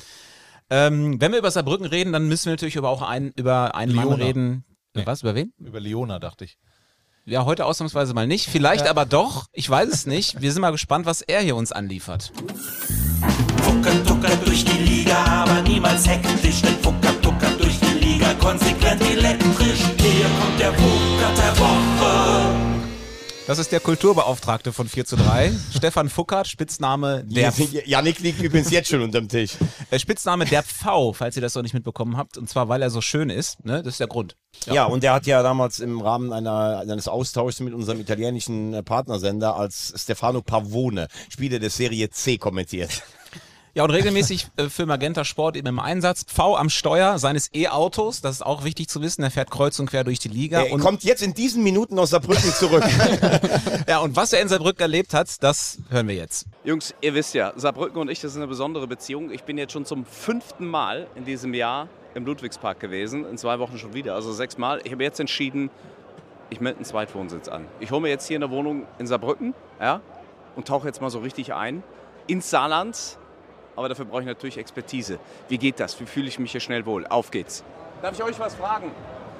Speaker 4: Wenn wir über Saarbrücken reden, dann müssen wir natürlich über einen Mann reden.
Speaker 2: Nee.
Speaker 4: Was, über wen?
Speaker 2: Über Leona, dachte ich.
Speaker 4: Ja, heute ausnahmsweise mal nicht. Vielleicht aber doch. Ich weiß es nicht. Wir sind mal gespannt, was er hier uns anliefert.
Speaker 6: Fucker durch die Liga, aber niemals hektisch. Denn Fucker durch die Liga, konsequent elektrisch. Hier kommt der Fucker der Woche.
Speaker 4: Das ist der Kulturbeauftragte von 4:3, Stefan Fuckert, Spitzname der...
Speaker 1: Jannik liegt übrigens jetzt schon unterm Tisch.
Speaker 4: Spitzname der Pfau, falls ihr das noch nicht mitbekommen habt. Und zwar, weil er so schön ist. Ne? Das ist der Grund.
Speaker 1: Ja, und der hat ja damals im Rahmen eines Austauschs mit unserem italienischen Partnersender als Stefano Pavone, Spieler der Serie C, kommentiert.
Speaker 4: Ja, und regelmäßig für Magenta Sport eben im Einsatz. Pfau am Steuer seines E-Autos, das ist auch wichtig zu wissen. Er fährt kreuz und quer durch die Liga.
Speaker 1: Er kommt jetzt in diesen Minuten aus Saarbrücken zurück.
Speaker 4: Ja, und was er in Saarbrücken erlebt hat, das hören wir jetzt.
Speaker 12: Jungs, ihr wisst ja, Saarbrücken und ich, das ist eine besondere Beziehung. Ich bin jetzt schon zum 5. Mal in diesem Jahr im Ludwigspark gewesen, in 2 Wochen schon wieder, also 6 Mal. Ich habe jetzt entschieden, ich melde einen Zweitwohnsitz an. Ich hole mir jetzt hier eine Wohnung in Saarbrücken, ja, und tauche jetzt mal so richtig ein ins Saarland. Aber dafür brauche ich natürlich Expertise. Wie geht das? Wie fühle ich mich hier schnell wohl? Auf geht's. Darf ich euch was fragen?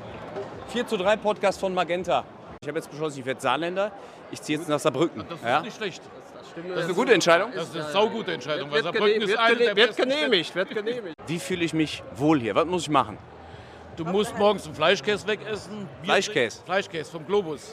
Speaker 12: 4:3 Podcast von Magenta. Ich habe jetzt beschlossen, ich werde Saarländer. Ich ziehe jetzt nach Saarbrücken.
Speaker 13: Das ist nicht schlecht.
Speaker 12: Das ist eine gute Entscheidung?
Speaker 13: Das ist eine saugute Entscheidung, weil Saarbrücken ist eine der
Speaker 12: besten genehmigt. Wie fühle ich mich wohl hier? Was muss ich machen?
Speaker 13: Du musst morgens einen Fleischkäse wegessen.
Speaker 12: Fleischkäse?
Speaker 13: Fleischkäse vom Globus.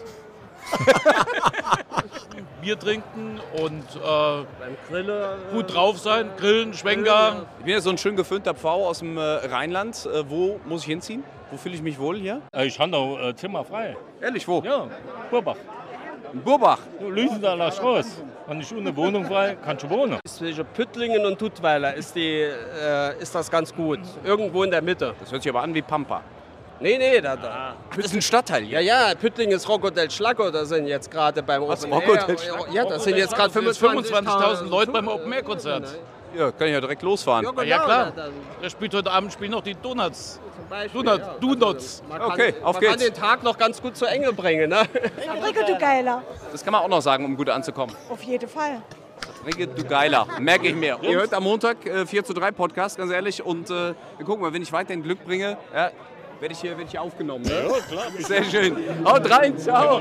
Speaker 13: Bier trinken und gut drauf sein, grillen, Schwenker.
Speaker 12: Ich bin ja so ein schön geföhnter Pfau aus dem Rheinland. Wo muss ich hinziehen? Wo fühle ich mich wohl hier?
Speaker 13: Ich habe noch Zimmer frei.
Speaker 12: Ehrlich, wo?
Speaker 13: Ja, Burbach.
Speaker 12: In Burbach?
Speaker 13: Lüsendaler Straße. Wenn ich eine Wohnung frei, kannst du wohnen.
Speaker 14: Zwischen Püttlingen und Duttweiler ist das ganz gut. Irgendwo in der Mitte.
Speaker 12: Das hört sich aber an wie Pampa.
Speaker 14: Nee, das ist ein Stadtteil hier. Ja, Püttling ist Rocco del Schlacco, da sind jetzt gerade beim Open Air. Ja, da sind jetzt gerade
Speaker 13: 25.000 Leute beim Open Air Konzert.
Speaker 12: Ja, kann ich ja direkt losfahren.
Speaker 14: Ja, genau.
Speaker 13: Ja klar. Der spielt heute Abend noch die Donuts. Donuts.
Speaker 12: Okay, auf
Speaker 14: man
Speaker 12: geht's.
Speaker 14: kann den Tag noch ganz gut zur Enge bringen, ne?
Speaker 15: Fabrike, du Geiler.
Speaker 12: Das kann man auch noch sagen, um gut anzukommen.
Speaker 15: Auf jeden Fall.
Speaker 12: Fabrike, du Geiler. Merke ich mir. Ihr hört am Montag 4:3 Podcast, ganz ehrlich. Und wir gucken mal, wenn ich weiterhin Glück bringe, ja, werde ich hier aufgenommen. Ne? Ja, klar. Sehr schön. Haut rein, ciao.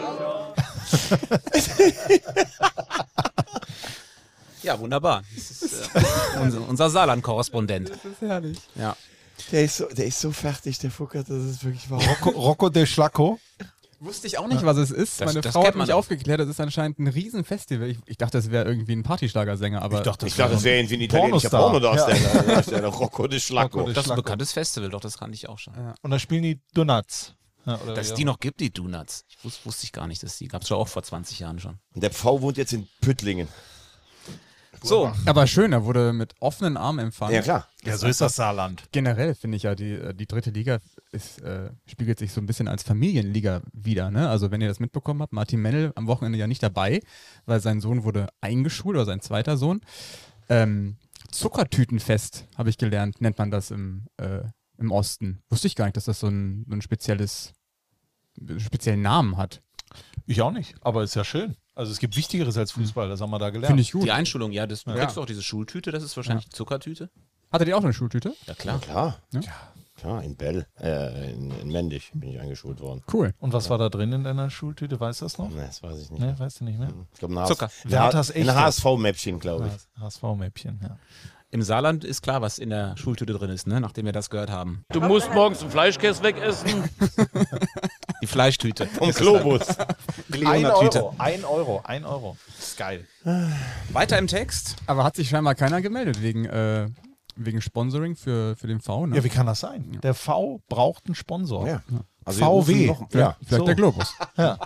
Speaker 4: Ja, wunderbar. Das ist unser Saarland-Korrespondent.
Speaker 3: Das ist herrlich.
Speaker 4: Ja.
Speaker 1: Der ist so fertig, der Fuckert, das ist wirklich wahr.
Speaker 2: Rocco del Schlacco.
Speaker 3: Wusste ich auch nicht, was es ist. Meine Frau hat mich aufgeklärt, das ist anscheinend ein Riesenfestival. Ich dachte, das wäre irgendwie ein Partyschlagersänger, aber...
Speaker 1: Ich dachte, das wäre irgendwie ein italienischer Pornodarsteller. Der Rocco del Schlacco.
Speaker 4: Das ist ein bekanntes Festival, doch, das kannte ich auch schon.
Speaker 2: Ja. Und da spielen die Donuts. Ja,
Speaker 4: dass es die noch gibt, die Donuts. Wusste ich gar nicht, dass die gab es schon auch vor 20 Jahren schon.
Speaker 1: Und der Pfau wohnt jetzt in Püttlingen.
Speaker 3: So, aber schön, er wurde mit offenen Armen empfangen.
Speaker 1: Ja, klar.
Speaker 2: Ja, so ist das Saarland.
Speaker 3: Generell finde ich ja, die dritte Liga spiegelt sich so ein bisschen als Familienliga wider. Ne? Also wenn ihr das mitbekommen habt, Martin Mennel am Wochenende ja nicht dabei, weil sein Sohn wurde eingeschult, oder sein zweiter Sohn. Zuckertütenfest, habe ich gelernt, nennt man das im Osten. Wusste ich gar nicht, dass das so einen speziellen Namen hat.
Speaker 2: Ich auch nicht, aber ist ja schön. Also es gibt Wichtigeres als Fußball, das haben wir da gelernt.
Speaker 3: Finde ich gut.
Speaker 4: Die Einschulung, ja, du kriegst auch diese Schultüte, das ist wahrscheinlich die Zuckertüte.
Speaker 3: Hattet ihr auch eine Schultüte?
Speaker 4: Ja, klar.
Speaker 1: Ja, klar, in Bell, in Mendig bin ich eingeschult worden.
Speaker 3: Cool.
Speaker 2: Und was war da drin in deiner Schultüte, weißt du das noch?
Speaker 1: Nee, das weiß ich nicht.
Speaker 2: Nee, weißt du nicht mehr?
Speaker 1: Ich glaube,
Speaker 2: Zucker.
Speaker 1: ein HSV-Mäppchen, glaube ich.
Speaker 2: HSV-Mäppchen, ja.
Speaker 4: Im Saarland ist klar, was in der Schultüte drin ist, ne? Nachdem wir das gehört haben.
Speaker 13: Du musst morgens einen Fleischkäse wegessen.
Speaker 4: Die Fleischtüte.
Speaker 1: Vom Globus.
Speaker 2: 1 Euro. Das ist geil.
Speaker 4: Weiter im Text.
Speaker 3: Aber hat sich scheinbar keiner gemeldet wegen Sponsoring für den V, ne?
Speaker 2: Ja, wie kann das sein? Ja. Der V braucht einen Sponsor.
Speaker 1: Ja.
Speaker 2: Also VW.
Speaker 3: Vielleicht so. Der Globus.
Speaker 2: Ja.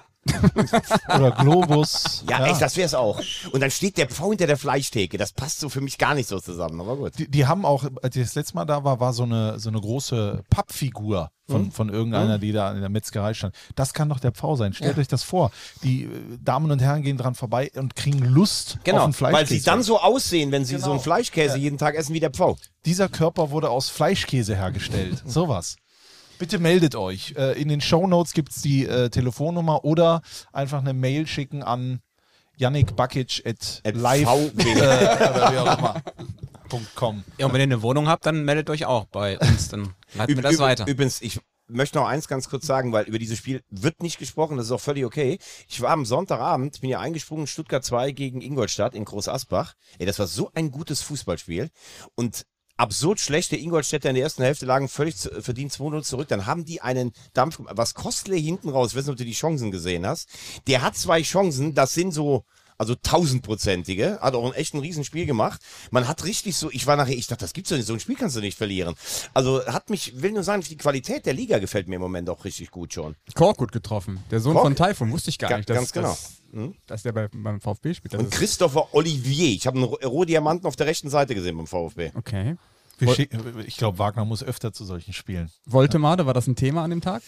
Speaker 2: Oder Globus.
Speaker 1: Ja, echt, das wär's auch. Und dann steht der Pfau hinter der Fleischtheke. Das passt so für mich gar nicht so zusammen, aber gut.
Speaker 2: Die haben auch, als ich das letzte Mal da war so eine große Pappfigur von irgendeiner, die da in der Metzgerei stand. Das kann doch der Pfau sein. Stellt euch das vor. Die Damen und Herren gehen dran vorbei und kriegen Lust auf einen Fleischkäse.
Speaker 1: Weil sie dann so aussehen, wenn sie so einen Fleischkäse jeden Tag essen wie der Pfau.
Speaker 2: Dieser Körper wurde aus Fleischkäse hergestellt. Sowas. Bitte meldet euch. In den Shownotes gibt es die Telefonnummer oder einfach eine Mail schicken an jannikbakic@live oder wie auch immer. .com.
Speaker 4: Ja, und wenn ihr eine Wohnung habt, dann meldet euch auch bei uns. Dann leiten wir das weiter.
Speaker 1: Übrigens, ich möchte noch eins ganz kurz sagen, weil über dieses Spiel wird nicht gesprochen, das ist auch völlig okay. Ich war am Sonntagabend, bin ja eingesprungen, Stuttgart 2 gegen Ingolstadt in Groß Asbach. Ey, das war so ein gutes Fußballspiel. Und absurd schlechte Ingolstädter in der ersten Hälfte lagen völlig verdient 2-0 zurück. Dann haben die einen Dampf, was Kostler hinten raus, ich weiß nicht, ob du die Chancen gesehen hast. Der hat 2 Chancen, das sind so, also 1000-prozentige, hat auch ein echt ein Riesenspiel gemacht. Man hat richtig so, ich dachte, das gibt's doch nicht, so ein Spiel kannst du nicht verlieren. Also will nur sagen, die Qualität der Liga gefällt mir im Moment auch richtig gut schon.
Speaker 3: Kork gut getroffen. Der Sohn von Taifun, wusste ich gar nicht.
Speaker 1: Ganz genau.
Speaker 3: Dass der beim VfB spielt.
Speaker 1: Und Christopher Olivier. Ich habe einen Rohdiamanten auf der rechten Seite gesehen beim VfB.
Speaker 3: Okay.
Speaker 2: Ich glaube, Wagner muss öfter zu solchen Spielen.
Speaker 3: Woltemade, war das ein Thema an dem Tag?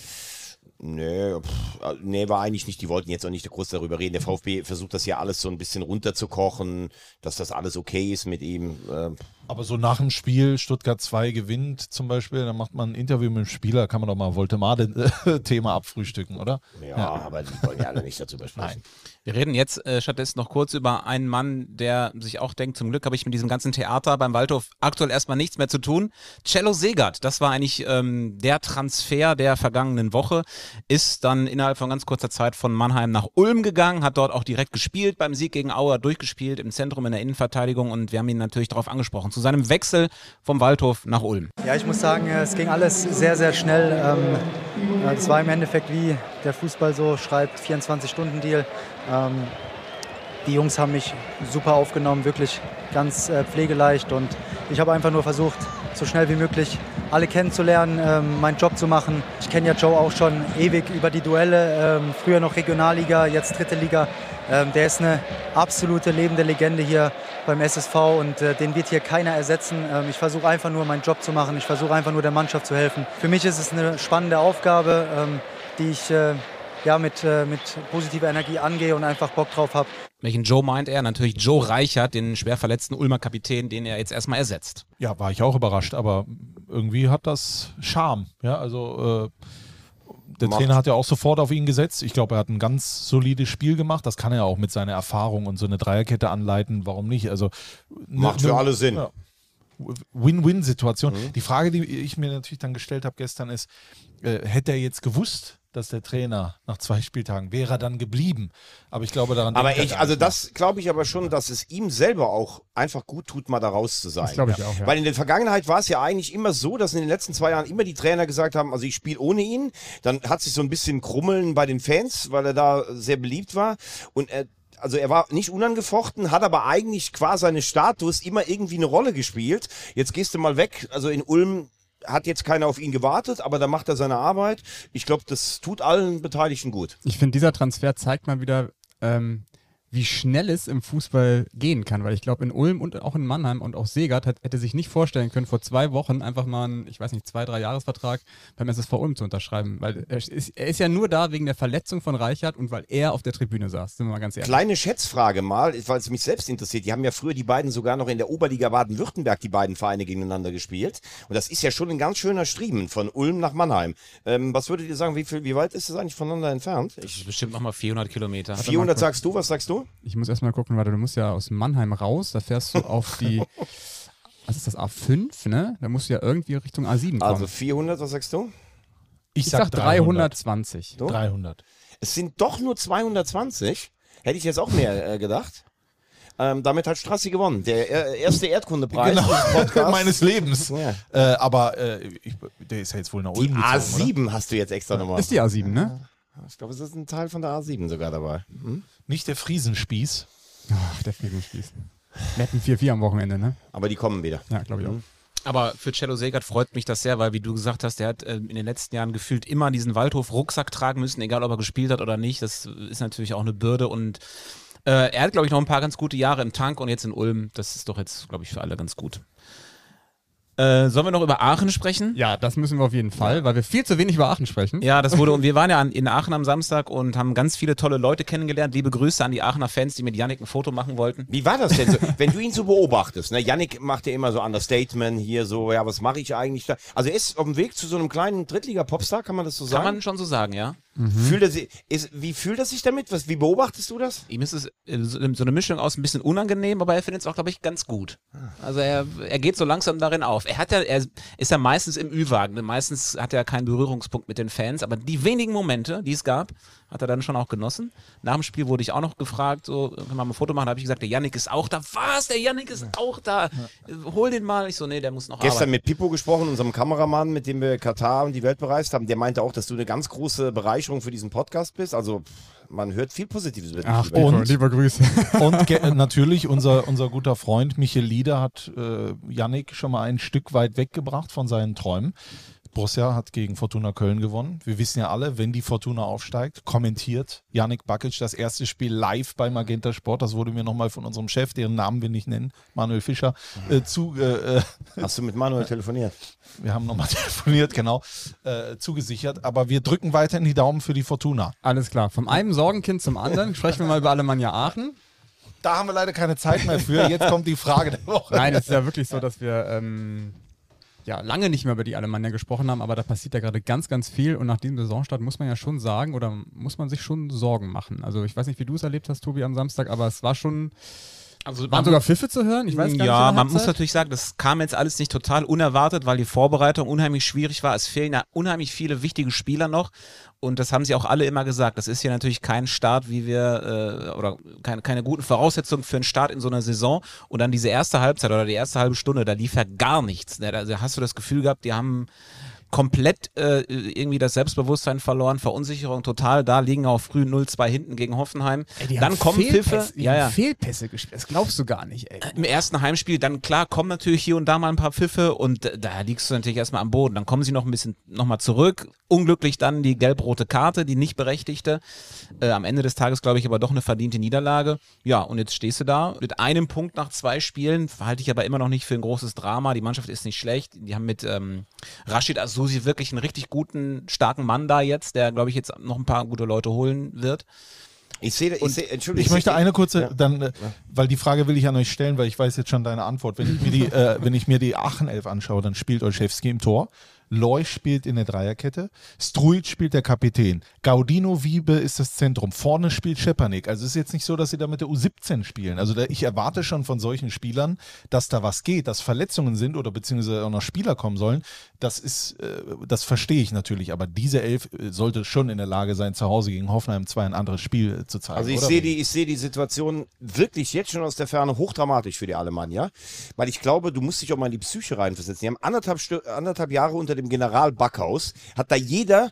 Speaker 1: Nee, war eigentlich nicht. Die wollten jetzt auch nicht groß darüber reden. Der VfB versucht das ja alles so ein bisschen runterzukochen, dass das alles okay ist mit ihm.
Speaker 2: Aber so nach dem Spiel, Stuttgart 2 gewinnt zum Beispiel, dann macht man ein Interview mit dem Spieler, kann man doch mal Woltemade-Thema abfrühstücken, oder?
Speaker 1: Ja, aber die wollen ja alle nicht darüber sprechen.
Speaker 4: Wir reden jetzt stattdessen noch kurz über einen Mann, der sich auch denkt, zum Glück habe ich mit diesem ganzen Theater beim Waldhof aktuell erstmal nichts mehr zu tun. Cello Segert, das war eigentlich der Transfer der vergangenen Woche, ist dann innerhalb von ganz kurzer Zeit von Mannheim nach Ulm gegangen, hat dort auch direkt gespielt, beim Sieg gegen Auer durchgespielt, im Zentrum in der Innenverteidigung, und wir haben ihn natürlich darauf angesprochen, zu seinem Wechsel vom Waldhof nach Ulm.
Speaker 16: Ja, ich muss sagen, es ging alles sehr, sehr schnell. Das war im Endeffekt, wie der Fußball so schreibt, 24-Stunden-Deal. Die Jungs haben mich super aufgenommen, wirklich ganz pflegeleicht, und ich habe einfach nur versucht, so schnell wie möglich alle kennenzulernen, meinen Job zu machen. Ich kenne ja Joe auch schon ewig über die Duelle, früher noch Regionalliga, jetzt dritte Liga. Der ist eine absolute lebende Legende hier, beim SSV und den wird hier keiner ersetzen. Ich versuche einfach nur meinen Job zu machen, ich versuche einfach nur der Mannschaft zu helfen. Für mich ist es eine spannende Aufgabe, die ich mit positiver Energie angehe und einfach Bock drauf habe.
Speaker 4: Welchen Joe meint er? Natürlich Joe Reichert, den schwer verletzten Ulmer Kapitän, den er jetzt erstmal ersetzt.
Speaker 2: Ja, war ich auch überrascht, aber irgendwie hat das Charme. Ja, also der Trainer hat ja auch sofort auf ihn gesetzt. Ich glaube, er hat ein ganz solides Spiel gemacht. Das kann er auch mit seiner Erfahrung und so eine Dreierkette anleiten. Warum nicht? Also
Speaker 1: macht für alle Sinn.
Speaker 2: Ja. Win-Win-Situation. Die Frage, die ich mir natürlich dann gestellt habe gestern ist, hätte er jetzt gewusst, dass der Trainer nach 2 Spieltagen wäre er dann geblieben. Aber ich glaube daran.
Speaker 1: Aber das glaube ich aber schon, dass es ihm selber auch einfach gut tut, mal da raus zu sein. Das
Speaker 3: glaube ich auch, ja.
Speaker 1: Weil in der Vergangenheit war es ja eigentlich immer so, dass in den letzten 2 Jahren immer die Trainer gesagt haben, also ich spiele ohne ihn. Dann hat sich so ein bisschen Krummeln bei den Fans, weil er da sehr beliebt war. Und er war nicht unangefochten, hat aber eigentlich qua seines Status immer irgendwie eine Rolle gespielt. Jetzt gehst du mal weg, also in Ulm hat jetzt keiner auf ihn gewartet, aber da macht er seine Arbeit. Ich glaube, das tut allen Beteiligten gut.
Speaker 3: Ich finde, dieser Transfer zeigt mal wieder, wie schnell es im Fußball gehen kann, weil ich glaube, in Ulm und auch in Mannheim und auch Segert hätte sich nicht vorstellen können, vor 2 Wochen einfach mal einen, 2-3 Jahresvertrag beim SSV Ulm zu unterschreiben, weil er ist ja nur da wegen der Verletzung von Reichert und weil er auf der Tribüne saß, sind wir mal ganz ehrlich.
Speaker 1: Kleine Schätzfrage mal, weil es mich selbst interessiert, die haben ja früher die beiden sogar noch in der Oberliga Baden-Württemberg, die beiden Vereine gegeneinander gespielt und das ist ja schon ein ganz schöner Striemen von Ulm nach Mannheim. Was würdet ihr sagen, wie weit ist das eigentlich voneinander entfernt?
Speaker 4: Das ist bestimmt nochmal 400 Kilometer.
Speaker 1: 400 sagst du, was sagst du?
Speaker 3: Ich muss erstmal gucken, warte, du musst ja aus Mannheim raus, da fährst du auf die, was ist das, A5, ne? Da musst du ja irgendwie Richtung A7 kommen.
Speaker 1: Also 400, was sagst du?
Speaker 3: Ich sag 320.
Speaker 2: 300.
Speaker 1: Es sind doch nur 220. Hätte ich jetzt auch mehr gedacht. Damit hat Strassi gewonnen. Der erste Erdkundepreis
Speaker 2: meines Lebens. Ja. Aber der ist ja jetzt wohl nach Ulm
Speaker 1: gezogen, A7 oder? Hast du jetzt extra nochmal.
Speaker 3: Ist die A7, ne?
Speaker 1: Ich glaube, es ist ein Teil von der A7 sogar dabei.
Speaker 2: Nicht der Friesenspieß.
Speaker 3: Ach, der Friesenspieß. Wir hatten 4-4 am Wochenende, ne?
Speaker 1: Aber die kommen wieder.
Speaker 3: Ja, glaube ich auch.
Speaker 4: Aber für Cello Segert freut mich das sehr, weil, wie du gesagt hast, der hat in den letzten Jahren gefühlt immer diesen Waldhof-Rucksack tragen müssen, egal ob er gespielt hat oder nicht. Das ist natürlich auch eine Bürde und er hat, glaube ich, noch ein paar ganz gute Jahre im Tank und jetzt in Ulm. Das ist doch jetzt, glaube ich, für alle ganz gut. Sollen wir noch über Aachen sprechen?
Speaker 3: Ja, das müssen wir auf jeden Fall, weil wir viel zu wenig über Aachen sprechen.
Speaker 4: Ja, und wir waren ja in Aachen am Samstag und haben ganz viele tolle Leute kennengelernt. Liebe Grüße an die Aachener Fans, die mit Yannick ein Foto machen wollten.
Speaker 1: Wie war das denn so, wenn du ihn so beobachtest? Ne? Yannick macht ja immer so Understatement hier, so, ja, was mache ich eigentlich da? Also er ist auf dem Weg zu so einem kleinen Drittliga-Popstar, kann man das so sagen?
Speaker 4: Kann man schon so sagen, ja.
Speaker 1: Wie fühlt er sich damit? Wie beobachtest du das?
Speaker 4: Ihm ist es so eine Mischung aus ein bisschen unangenehm, aber er findet es auch, glaube ich, ganz gut. Also er geht so langsam darin auf. Er ist ja meistens im Ü-Wagen. Meistens hat er keinen Berührungspunkt mit den Fans, aber die wenigen Momente, die es gab, hat er dann schon auch genossen. Nach dem Spiel wurde ich auch noch gefragt, so, können wir mal ein Foto machen? Da habe ich gesagt, der Yannick ist auch da. Was? Der Yannick ist auch da. Hol den mal. Ich so, nee, der muss noch
Speaker 1: Gestern
Speaker 4: arbeiten.
Speaker 1: mit Pippo gesprochen, unserem Kameramann, mit dem wir Katar und die Welt bereist haben. Der meinte auch, dass du eine ganz große Bereicherung für diesen Podcast bist. Also man hört viel Positives über dich.
Speaker 3: Ach, liebe Grüße.
Speaker 2: Und natürlich unser guter Freund Michael Lieder hat Yannick schon mal ein Stück weit weggebracht von seinen Träumen. Borussia hat gegen Fortuna Köln gewonnen. Wir wissen ja alle, wenn die Fortuna aufsteigt, kommentiert Yannick Bakic das erste Spiel live bei Magenta Sport. Das wurde mir nochmal von unserem Chef, deren Namen wir nicht nennen, Manuel Fischer,
Speaker 1: Hast du mit Manuel telefoniert?
Speaker 2: Wir haben nochmal telefoniert, genau, zugesichert. Aber wir drücken weiterhin die Daumen für die Fortuna.
Speaker 3: Alles klar. Vom einen Sorgenkind zum anderen sprechen wir mal über Alemannia Aachen.
Speaker 2: Da haben wir leider keine Zeit mehr für. Jetzt kommt die Frage der Woche.
Speaker 3: Nein, es ist ja wirklich so, dass wir lange nicht mehr über die Alemannia gesprochen haben, aber da passiert ja gerade ganz, ganz viel und nach diesem Saisonstart muss man ja schon sagen oder muss man sich schon Sorgen machen. Also ich weiß nicht, wie du es erlebt hast, Tobi, am Samstag, aber es war schon... Also waren sogar Pfiffe zu hören? Ich weiß gar nicht.
Speaker 4: Ja, man muss natürlich sagen, das kam jetzt alles nicht total unerwartet, weil die Vorbereitung unheimlich schwierig war. Es fehlen ja unheimlich viele wichtige Spieler noch und das haben sie auch alle immer gesagt. Das ist hier natürlich kein Start, wie wir, oder keine guten Voraussetzungen für einen Start in so einer Saison. Und dann diese erste Halbzeit oder die erste halbe Stunde, da lief ja gar nichts. Also hast du das Gefühl gehabt, die haben komplett irgendwie das Selbstbewusstsein verloren, Verunsicherung total, da liegen auch früh 0-2 hinten gegen Hoffenheim.
Speaker 3: Ey,
Speaker 4: dann kommen Pfiffe.
Speaker 3: Fehlpässe gespielt, das glaubst du gar nicht, ey.
Speaker 4: Im ersten Heimspiel, dann klar, kommen natürlich hier und da mal ein paar Pfiffe und da liegst du natürlich erstmal am Boden. Dann kommen sie noch ein bisschen nochmal zurück. Unglücklich dann die gelb-rote Karte, die nicht berechtigte. Am Ende des Tages, glaube ich, aber doch eine verdiente Niederlage. Ja, und jetzt stehst du da mit einem Punkt nach 2 Spielen, halte ich aber immer noch nicht für ein großes Drama. Die Mannschaft ist nicht schlecht. Die haben mit Rashid Asusi wirklich einen richtig guten, starken Mann da jetzt, der, glaube ich, jetzt noch ein paar gute Leute holen wird.
Speaker 2: Entschuldigung. Ich möchte eine kurze, weil die Frage will ich an euch stellen, weil ich weiß jetzt schon deine Antwort. Wenn ich mir die Aachen-Elf anschaue, dann spielt Olszewski im Tor. Loy spielt in der Dreierkette, Strujic spielt der Kapitän, Gaudino Wiebe ist das Zentrum, vorne spielt Schepanik. Also es ist jetzt nicht so, dass sie da mit der U17 spielen. Also ich erwarte schon von solchen Spielern, dass da was geht, dass Verletzungen sind oder beziehungsweise auch noch Spieler kommen sollen. Das verstehe ich natürlich, aber diese Elf sollte schon in der Lage sein, zu Hause gegen Hoffenheim 2 ein anderes Spiel zu zeigen.
Speaker 1: Also ich sehe die Situation wirklich jetzt schon aus der Ferne hochdramatisch für die Alemannia, weil ich glaube, du musst dich auch mal in die Psyche reinversetzen. Die haben anderthalb Jahre unter dem General Backhaus, hat da jeder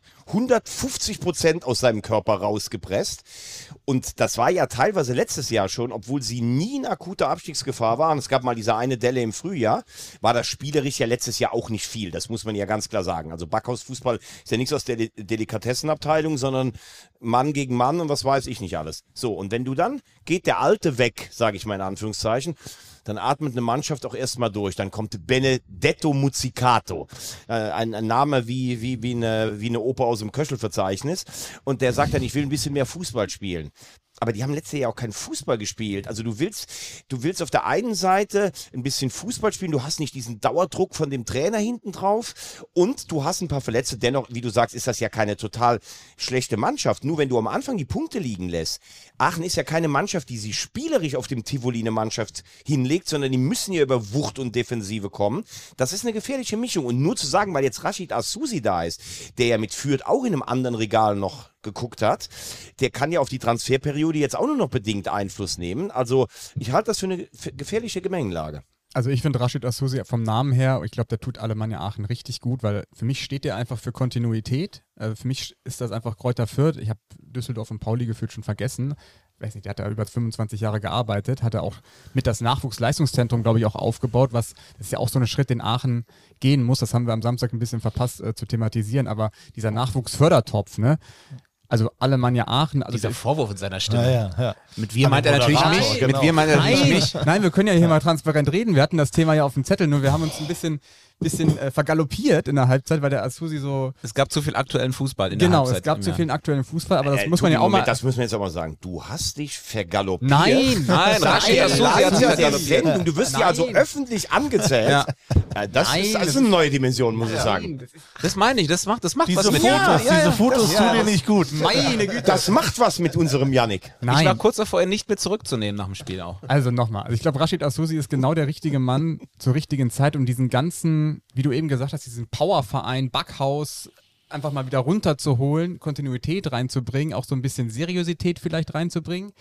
Speaker 1: 150% aus seinem Körper rausgepresst. Und das war ja teilweise letztes Jahr schon, obwohl sie nie in akuter Abstiegsgefahr waren. Es gab mal diese eine Delle im Frühjahr, war das spielerisch ja letztes Jahr auch nicht viel. Das muss man ja ganz klar sagen. Also Backhaus-Fußball ist ja nichts aus der Delikatessenabteilung, sondern Mann gegen Mann und was weiß ich nicht alles. So, und wenn du dann, geht der Alte weg, sage ich mal in Anführungszeichen, dann atmet eine Mannschaft auch erstmal durch. Dann kommt Benedetto Muzzicato. Ein Name wie eine Oper aus dem Köchelverzeichnis. Und der sagt dann, ich will ein bisschen mehr Fußball spielen. Aber die haben letztes Jahr auch keinen Fußball gespielt. Also du willst auf der einen Seite ein bisschen Fußball spielen, du hast nicht diesen Dauerdruck von dem Trainer hinten drauf und du hast ein paar Verletzte. Dennoch, wie du sagst, ist das ja keine total schlechte Mannschaft. Nur wenn du am Anfang die Punkte liegen lässt. Aachen ist ja keine Mannschaft, die sich spielerisch auf dem Tivoli eine Mannschaft hinlegt, sondern die müssen ja über Wucht und Defensive kommen. Das ist eine gefährliche Mischung. Und nur zu sagen, weil jetzt Rashid Asusi da ist, der ja mit Fürth auch in einem anderen Regal noch geguckt hat, der kann ja auf die Transferperiode jetzt auch nur noch bedingt Einfluss nehmen. Also ich halte das für eine gefährliche Gemengelage.
Speaker 3: Also ich finde Rashid Asusi vom Namen her, ich glaube, der tut Alemannia Aachen richtig gut, weil für mich steht der einfach für Kontinuität. Für mich ist das einfach Kräuter Fürth. Ich habe Düsseldorf und Pauli gefühlt schon vergessen. Ich weiß nicht, der hat da über 25 Jahre gearbeitet, hat er auch mit das Nachwuchsleistungszentrum, glaube ich, auch aufgebaut, das ist ja auch so ein Schritt, den Aachen gehen muss. Das haben wir am Samstag ein bisschen verpasst zu thematisieren, aber dieser Nachwuchsfördertopf, ne? Also Alemannia Aachen. Also
Speaker 4: dieser Vorwurf in seiner Stimme.
Speaker 2: Ja.
Speaker 4: Mit wir meint er natürlich mich. Genau. Mit wir meint er natürlich mich.
Speaker 3: Nein, wir können ja hier mal transparent reden. Wir hatten das Thema ja auf dem Zettel, nur wir haben uns ein bisschen vergaloppiert in der Halbzeit, weil der Asusi so...
Speaker 4: Es gab zu viel aktuellen Fußball in der Halbzeit.
Speaker 3: Genau, es gab zu viel aktuellen Fußball, aber das muss man ja auch mal...
Speaker 1: Das müssen wir jetzt auch mal sagen. Du hast dich vergaloppiert.
Speaker 3: Nein,
Speaker 4: Rashid Asusi hat sich vergaloppiert.
Speaker 1: Du wirst ja also öffentlich angezählt. Ja. Das ist eine neue Dimension, muss ich sagen.
Speaker 4: Das meine ich, das macht was mit
Speaker 2: Diese Fotos tun dir nicht gut.
Speaker 1: Meine Güte. Das macht was mit unserem Yannick.
Speaker 4: Ich war kurz davor, ihn nicht mehr zurückzunehmen nach dem Spiel auch.
Speaker 3: Also nochmal. Also ich glaube, Rashid Asusi ist genau der richtige Mann zur richtigen Zeit, um diesen ganzen, wie du eben gesagt hast, diesen Powerverein, Backhaus einfach mal wieder runterzuholen, Kontinuität reinzubringen, auch so ein bisschen Seriosität vielleicht reinzubringen.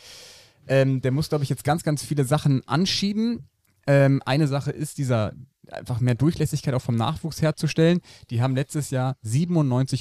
Speaker 3: Der muss, glaube ich, jetzt ganz, ganz viele Sachen anschieben. Eine Sache ist einfach mehr Durchlässigkeit auch vom Nachwuchs herzustellen. Die haben letztes Jahr 97,72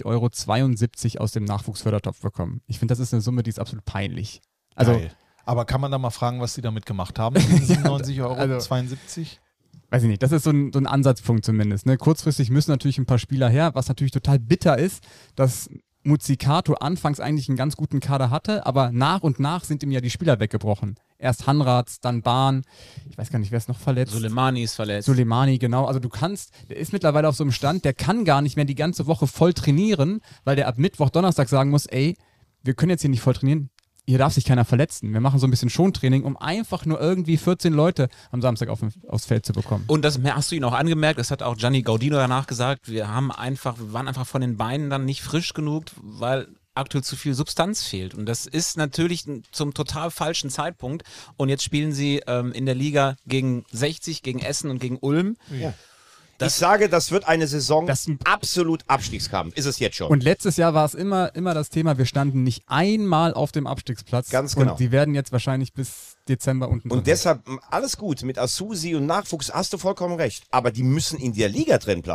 Speaker 3: € aus dem Nachwuchsfördertopf bekommen. Ich finde, das ist eine Summe, die ist absolut peinlich. Also,
Speaker 2: geil. Aber kann man da mal fragen, was die damit gemacht haben? 97,72 €? Also,
Speaker 3: weiß ich nicht, das ist so ein Ansatzpunkt zumindest. Ne? Kurzfristig müssen natürlich ein paar Spieler her, was natürlich total bitter ist, dass Muzzicato anfangs eigentlich einen ganz guten Kader hatte, aber nach und nach sind ihm ja die Spieler weggebrochen. Erst Hanrads, dann Bahn, ich weiß gar nicht, wer ist noch verletzt.
Speaker 4: Soleimani ist verletzt.
Speaker 3: Soleimani, genau. Also der ist mittlerweile auf so einem Stand, der kann gar nicht mehr die ganze Woche voll trainieren, weil der ab Mittwoch, Donnerstag sagen muss, ey, wir können jetzt hier nicht voll trainieren, hier darf sich keiner verletzen. Wir machen so ein bisschen Schontraining, um einfach nur irgendwie 14 Leute am Samstag aufs Feld zu bekommen.
Speaker 4: Und das hast du ihn auch angemerkt, das hat auch Gianni Gaudino danach gesagt, wir waren einfach von den Beinen dann nicht frisch genug, weil aktuell zu viel Substanz fehlt. Und das ist natürlich zum total falschen Zeitpunkt. Und jetzt spielen sie in der Liga gegen 60, gegen Essen und gegen Ulm.
Speaker 1: Ja. Ich sage, das wird eine Saison absolut Abstiegskampf. Ist es jetzt schon.
Speaker 3: Und letztes Jahr war es immer das Thema, wir standen nicht einmal auf dem Abstiegsplatz.
Speaker 1: Ganz genau.
Speaker 3: Und sie werden jetzt wahrscheinlich bis Dezember unten drin.
Speaker 1: Und deshalb, alles gut, mit Asusi und Nachwuchs hast du vollkommen recht. Aber die müssen in der Liga drin bleiben.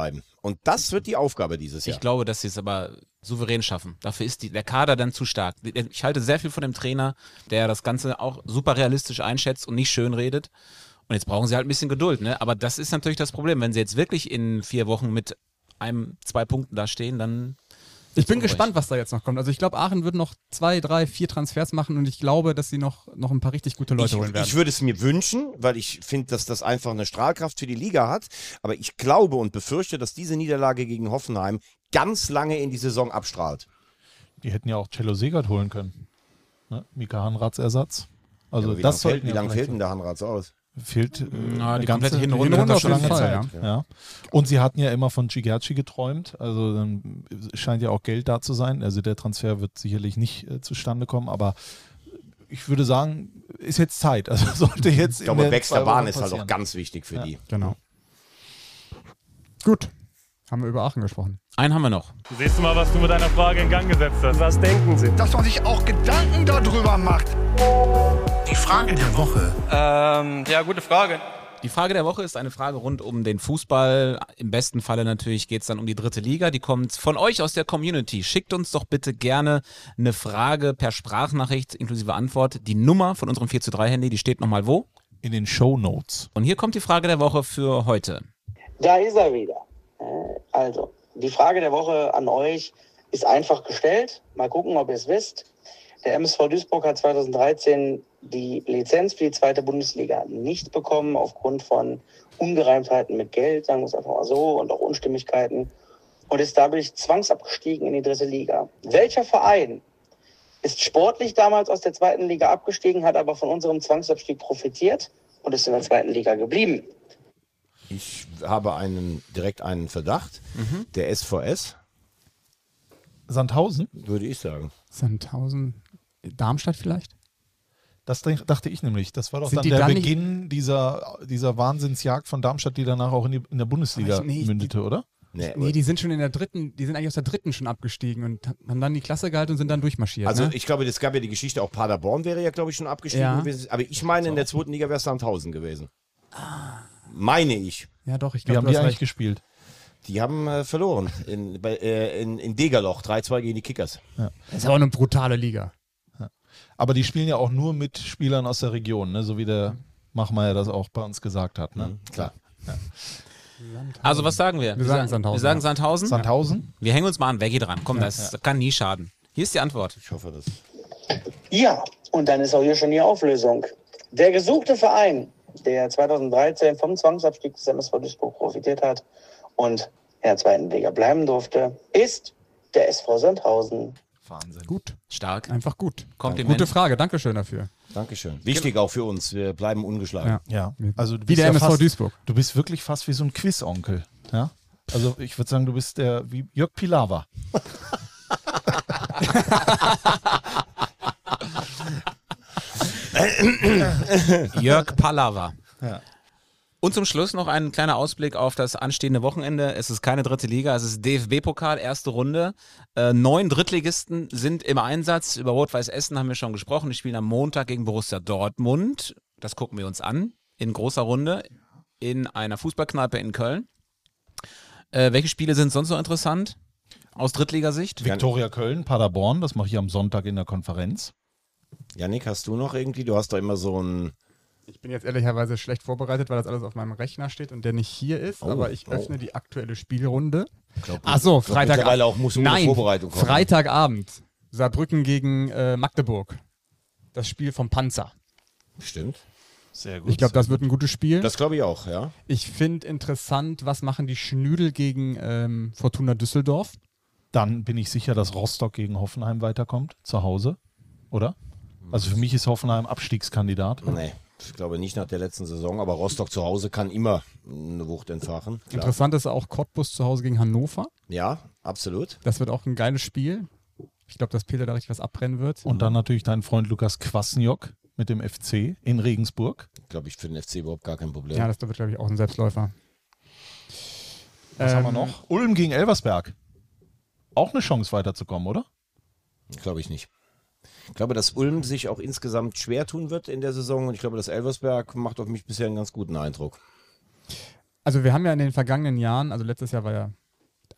Speaker 1: Und das wird die Aufgabe dieses Jahr.
Speaker 4: Ich glaube, dass sie es aber souverän schaffen. Dafür ist der Kader dann zu stark. Ich halte sehr viel von dem Trainer, der das Ganze auch super realistisch einschätzt und nicht schön redet. Und jetzt brauchen sie halt ein bisschen Geduld, ne? Aber das ist natürlich das Problem. Wenn sie jetzt wirklich in 4 Wochen mit 2 Punkten da stehen, dann...
Speaker 3: Ich bin gespannt, was da jetzt noch kommt. Also ich glaube, Aachen wird noch 2, 3, 4 Transfers machen und ich glaube, dass sie noch ein paar richtig gute Leute holen werden.
Speaker 1: Ich würde es mir wünschen, weil ich finde, dass das einfach eine Strahlkraft für die Liga hat. Aber ich glaube und befürchte, dass diese Niederlage gegen Hoffenheim ganz lange in die Saison abstrahlt.
Speaker 2: Die hätten ja auch Cello Segert holen können. Ne? Mika Hanrads Ersatz. Also
Speaker 1: ja,
Speaker 2: das
Speaker 1: wie lange fehlt denn der Hanrads aus?
Speaker 2: Fehlt
Speaker 4: die komplette Hinrunde
Speaker 2: schon lange
Speaker 3: Fall,
Speaker 2: Zeit. Ja. Und sie hatten ja immer von Gigerci geträumt, also dann scheint ja auch Geld da zu sein. Also der Transfer wird sicherlich nicht zustande kommen, aber ich würde sagen, ist jetzt Zeit. Also sollte jetzt.
Speaker 1: Ich glaube, Baxter Bahn ist halt auch ganz wichtig für die.
Speaker 3: Genau. Gut. Haben wir über Aachen gesprochen.
Speaker 4: Einen haben wir noch.
Speaker 17: Siehst du mal, was du mit deiner Frage in Gang gesetzt hast? Was denken Sie?
Speaker 5: Dass man sich auch Gedanken darüber macht.
Speaker 6: Die Frage der Woche.
Speaker 18: Ja, gute Frage.
Speaker 4: Die Frage der Woche ist eine Frage rund um den Fußball. Im besten Falle natürlich geht es dann um die 3. Liga. Die kommt von euch aus der Community. Schickt uns doch bitte gerne eine Frage per Sprachnachricht inklusive Antwort. Die Nummer von unserem 4:3-Handy, die steht nochmal wo?
Speaker 2: In den Shownotes.
Speaker 4: Und hier kommt die Frage der Woche für heute.
Speaker 19: Da ist er wieder. Also, die Frage der Woche an euch ist einfach gestellt. Mal gucken, ob ihr es wisst. Der MSV Duisburg hat 2013 die Lizenz für die 2. Bundesliga nicht bekommen aufgrund von Ungereimtheiten mit Geld, sagen wir es einfach mal so, und auch Unstimmigkeiten und ist dadurch zwangsabgestiegen in die 3. Liga. Welcher Verein ist sportlich damals aus der 2. Liga abgestiegen, hat aber von unserem Zwangsabstieg profitiert und ist in der 2. Liga geblieben?
Speaker 1: Ich habe direkt einen Verdacht. Der SVS.
Speaker 2: Sandhausen?
Speaker 1: Würde ich sagen.
Speaker 3: Sandhausen. Darmstadt vielleicht?
Speaker 2: Das dachte ich nämlich. Das war doch
Speaker 3: Sind
Speaker 2: dann
Speaker 3: die
Speaker 2: der
Speaker 3: dann
Speaker 2: Beginn dieser Wahnsinnsjagd von Darmstadt, die danach auch in der Bundesliga mündete, oder?
Speaker 3: Nee, die sind schon in der 3., die sind eigentlich aus der 3. schon abgestiegen und haben dann die Klasse gehalten und sind dann durchmarschiert.
Speaker 1: Also
Speaker 3: ne?
Speaker 1: ich glaube, es gab ja die Geschichte, auch Paderborn wäre ja, glaube ich, schon abgestiegen gewesen. Aber ich meine, in der 2. Liga wäre es Sandhausen gewesen. Meine ich.
Speaker 3: Ja doch, ich
Speaker 2: glaube,
Speaker 3: glaube,
Speaker 2: haben die eigentlich gespielt?
Speaker 1: Die haben verloren in Degerloch, 3-2 gegen die Kickers.
Speaker 2: Ja.
Speaker 3: Das ist aber eine brutale Liga.
Speaker 2: Ja. Aber die spielen ja auch nur mit Spielern aus der Region, ne? So wie der Machmeier das auch bei uns gesagt hat. Ne?
Speaker 1: Klar.
Speaker 2: Ja.
Speaker 4: Also was sagen wir?
Speaker 3: Wir sagen Sandhausen.
Speaker 4: Wir sagen Sandhausen.
Speaker 2: Sandhausen?
Speaker 4: Wir hängen uns mal an Veggie dran. Komm, das kann nie schaden. Hier ist die Antwort.
Speaker 1: Ich hoffe das.
Speaker 19: Ja, und dann ist auch hier schon die Auflösung. Der gesuchte Verein, der 2013 vom Zwangsabstieg des MSV Duisburg profitiert hat und in der 2. Liga bleiben durfte, ist der SV Sandhausen.
Speaker 2: Wahnsinn.
Speaker 3: Gut.
Speaker 4: Stark.
Speaker 3: Einfach gut.
Speaker 4: Kompliment.
Speaker 3: Gute Frage. Dankeschön dafür.
Speaker 1: Dankeschön. Wichtig auch für uns. Wir bleiben ungeschlagen.
Speaker 2: Ja. Also du
Speaker 3: Wie
Speaker 2: bist
Speaker 3: der MSV
Speaker 2: fast,
Speaker 3: Duisburg.
Speaker 2: Du bist wirklich fast wie so ein Quiz-Onkel. Ja? Also ich würde sagen, du bist wie Jörg Pilawa.
Speaker 4: Jörg Pallava.
Speaker 2: Ja.
Speaker 4: Und zum Schluss noch ein kleiner Ausblick auf das anstehende Wochenende. Es ist keine 3. Liga, es ist DFB-Pokal, erste Runde. 9 Drittligisten sind im Einsatz. Über Rot-Weiß Essen haben wir schon gesprochen. Die spielen am Montag gegen Borussia Dortmund. Das gucken wir uns an. In großer Runde. In einer Fußballkneipe in Köln. Welche Spiele sind sonst noch interessant? Aus Drittligasicht?
Speaker 2: Viktoria Köln, Paderborn. Das mache ich am Sonntag in der Konferenz.
Speaker 1: Yannick, hast du noch irgendwie? Du hast doch immer so ein...
Speaker 3: Ich bin jetzt ehrlicherweise schlecht vorbereitet, weil das alles auf meinem Rechner steht und der nicht hier ist, aber ich öffne die aktuelle Spielrunde. Achso, Freitagabend. Nein,
Speaker 1: Vorbereitung kommen.
Speaker 3: Freitagabend. Saarbrücken gegen Magdeburg. Das Spiel vom Panzer.
Speaker 1: Stimmt.
Speaker 2: Sehr gut.
Speaker 3: Ich glaube, das wird ein gutes Spiel.
Speaker 1: Das glaube ich auch, ja.
Speaker 3: Ich finde interessant, was machen die Schnüdel gegen Fortuna Düsseldorf?
Speaker 2: Dann bin ich sicher, dass Rostock gegen Hoffenheim weiterkommt, zu Hause, oder? Also für mich ist Hoffenheim Abstiegskandidat.
Speaker 1: Nee, ich glaube nicht nach der letzten Saison, aber Rostock zu Hause kann immer eine Wucht entfachen. Klar.
Speaker 3: Interessant ist auch Cottbus zu Hause gegen Hannover.
Speaker 1: Ja, absolut.
Speaker 3: Das wird auch ein geiles Spiel. Ich glaube, dass Peter da richtig was abbrennen wird.
Speaker 2: Und dann natürlich dein Freund Lukas Kwasniok mit dem FC in Regensburg.
Speaker 1: Glaube ich, für den FC überhaupt gar kein Problem.
Speaker 3: Ja, das wird, glaube ich, auch ein Selbstläufer.
Speaker 2: Was haben wir noch? Ulm gegen Elversberg. Auch eine Chance weiterzukommen, oder?
Speaker 1: Glaube ich nicht. Ich glaube, dass Ulm sich auch insgesamt schwer tun wird in der Saison und ich glaube, dass Elversberg macht auf mich bisher einen ganz guten Eindruck.
Speaker 3: Also wir haben ja in den vergangenen Jahren, also letztes Jahr war ja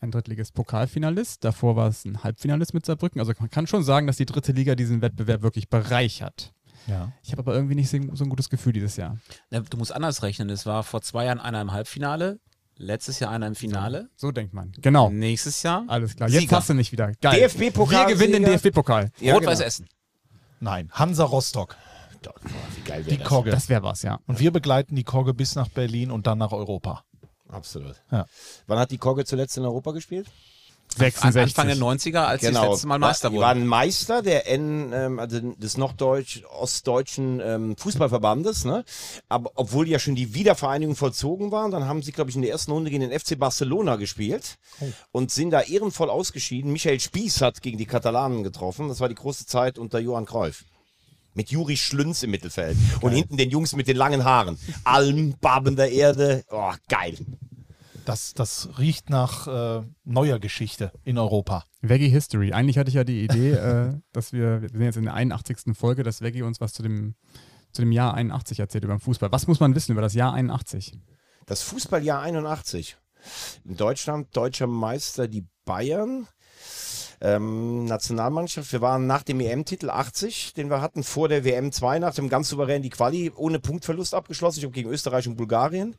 Speaker 3: ein Drittligist-Pokalfinalist. Davor war es ein Halbfinalist mit Saarbrücken. Also man kann schon sagen, dass die dritte Liga diesen Wettbewerb wirklich bereichert.
Speaker 2: Ja.
Speaker 3: Ich habe aber irgendwie nicht so ein gutes Gefühl dieses Jahr.
Speaker 4: Ja, du musst anders rechnen. Es war vor 2 Jahren einer im Halbfinale, letztes Jahr einer im Finale.
Speaker 3: So denkt man. Genau.
Speaker 4: Nächstes Jahr.
Speaker 3: Alles klar. Jetzt
Speaker 4: Sieger.
Speaker 3: hast du mich wieder. Geil.
Speaker 1: DFB-Pokal.
Speaker 3: Wir gewinnen den DFB-Pokal.
Speaker 1: Ja,
Speaker 4: Rot-Weiß
Speaker 1: genau.
Speaker 4: Essen.
Speaker 2: Nein, Hansa Rostock.
Speaker 1: Wie geil
Speaker 2: Die
Speaker 1: wäre das?
Speaker 2: Kogge.
Speaker 3: Das wäre was, ja.
Speaker 2: Und wir begleiten die Kogge bis nach Berlin und dann nach Europa.
Speaker 1: Absolut.
Speaker 2: Ja.
Speaker 1: Wann hat die Kogge zuletzt in Europa gespielt?
Speaker 3: 66.
Speaker 4: Anfang der 90er, als sie das letzte Mal Meister
Speaker 1: Die
Speaker 4: wurden.
Speaker 1: waren Meister also des ostdeutschen Fußballverbandes, ne? Aber obwohl ja schon die Wiedervereinigung vollzogen war, dann haben sie, glaube ich, in der ersten Runde gegen den FC Barcelona gespielt und sind da ehrenvoll ausgeschieden. Michael Spieß hat gegen die Katalanen getroffen. Das war die große Zeit unter Johann Cruyff. Mit Juri Schlünz im Mittelfeld. Und hinten den Jungs mit den langen Haaren. Alm, babender Erde. Oh, geil.
Speaker 2: Das riecht nach neuer Geschichte in Europa.
Speaker 3: Veggie History. Eigentlich hatte ich ja die Idee, dass wir sind jetzt in der 81. Folge, dass Veggie uns was zu dem Jahr 81 erzählt über den Fußball. Was muss man wissen über das Jahr 81?
Speaker 1: Das Fußballjahr 81. In Deutschland deutscher Meister die Bayern. Nationalmannschaft. Wir waren nach dem EM-Titel 80, den wir hatten, vor der WM 2, nach dem ganz souverän die Quali ohne Punktverlust abgeschlossen. Ich glaube gegen Österreich und Bulgarien.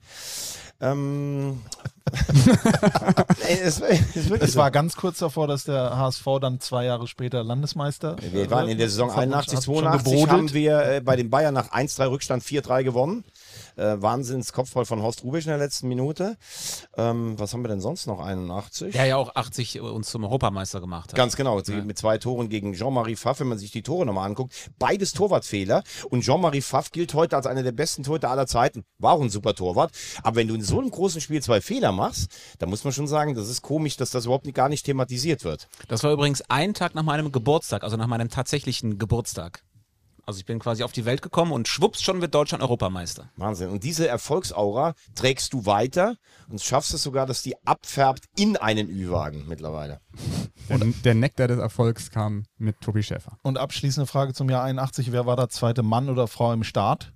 Speaker 2: Es war ganz kurz davor, dass der HSV dann 2 Jahre später Landesmeister
Speaker 1: Wir waren in der Saison
Speaker 2: das hat
Speaker 1: 81,
Speaker 2: schon
Speaker 1: 82
Speaker 2: gebrodelt.
Speaker 1: haben wir bei den Bayern nach 1-3 Rückstand 4-3 gewonnen. Wahnsinns-Kopfball von Horst Rubisch in der letzten Minute. Was haben wir denn sonst noch? 81?
Speaker 4: Der ja auch 80 uns zum Europameister gemacht hat.
Speaker 1: Ganz genau, mit 2 Toren gegen Jean-Marie Pfaff, wenn man sich die Tore nochmal anguckt. Beides Torwartfehler und Jean-Marie Pfaff gilt heute als einer der besten Torhüter aller Zeiten. War auch ein super Torwart. Aber wenn du in so einem großen Spiel 2 Fehler machst, dann muss man schon sagen, das ist komisch, dass das überhaupt gar nicht thematisiert wird.
Speaker 4: Das war übrigens ein Tag nach meinem Geburtstag, also nach meinem tatsächlichen Geburtstag. Also ich bin quasi auf die Welt gekommen und schwupps, schon wird Deutschland Europameister.
Speaker 1: Wahnsinn. Und diese Erfolgsaura trägst du weiter und schaffst es sogar, dass die abfärbt in einen Ü-Wagen mittlerweile.
Speaker 3: Der Nektar des Erfolgs kam mit Tobi Schäfer.
Speaker 2: Und abschließende Frage zum Jahr 81. Wer war der zweite Mann oder Frau im Staat?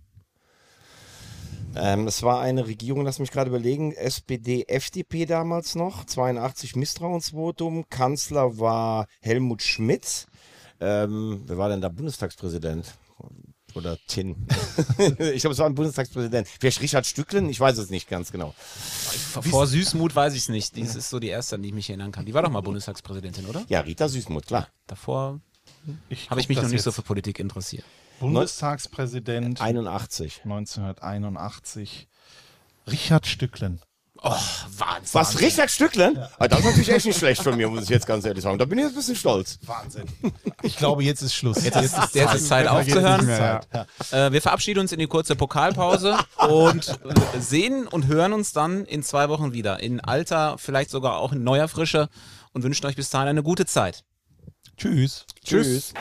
Speaker 1: Es war eine Regierung, lass mich gerade überlegen, SPD, FDP damals noch, 82 Misstrauensvotum. Kanzler war Helmut Schmidt. Wer war denn da Bundestagspräsident? Oder Tin? Ich glaube, es war ein Bundestagspräsident. Vielleicht Richard Stücklen? Ich weiß es nicht ganz genau.
Speaker 4: Vor Süßmuth weiß ich es nicht. Die ist so die erste, an die ich mich erinnern kann. Die war doch mal Bundestagspräsidentin, oder?
Speaker 1: Ja, Rita Süßmuth, klar.
Speaker 4: Davor habe ich mich noch nicht so für Politik interessiert.
Speaker 2: Bundestagspräsident
Speaker 1: 81.
Speaker 2: 1981. Richard Stücklen.
Speaker 4: Oh, Wahnsinn.
Speaker 1: Was, Richard Stücklen? Ja. Das ist natürlich echt nicht schlecht von mir, muss ich jetzt ganz ehrlich sagen. Da bin ich jetzt ein bisschen stolz.
Speaker 2: Wahnsinn. Ich glaube, jetzt ist Schluss.
Speaker 4: Jetzt ist Zeit aufzuhören. Wir verabschieden uns in die kurze Pokalpause und sehen und hören uns dann in 2 Wochen wieder. In alter, vielleicht sogar auch in neuer Frische und wünschen euch bis dahin eine gute Zeit.
Speaker 2: Tschüss.
Speaker 1: Tschüss.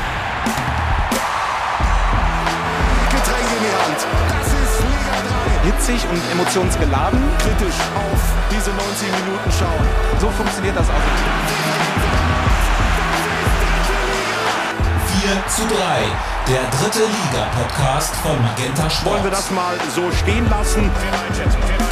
Speaker 5: Getränke in die Hand. Das ist Liga 3.
Speaker 4: Hitzig und emotionsgeladen.
Speaker 5: Kritisch auf diese 90 Minuten schauen.
Speaker 4: So funktioniert das auch.
Speaker 6: 4:3, der dritte Liga-Podcast von Magenta Sport.
Speaker 5: Wollen wir das mal so stehen lassen?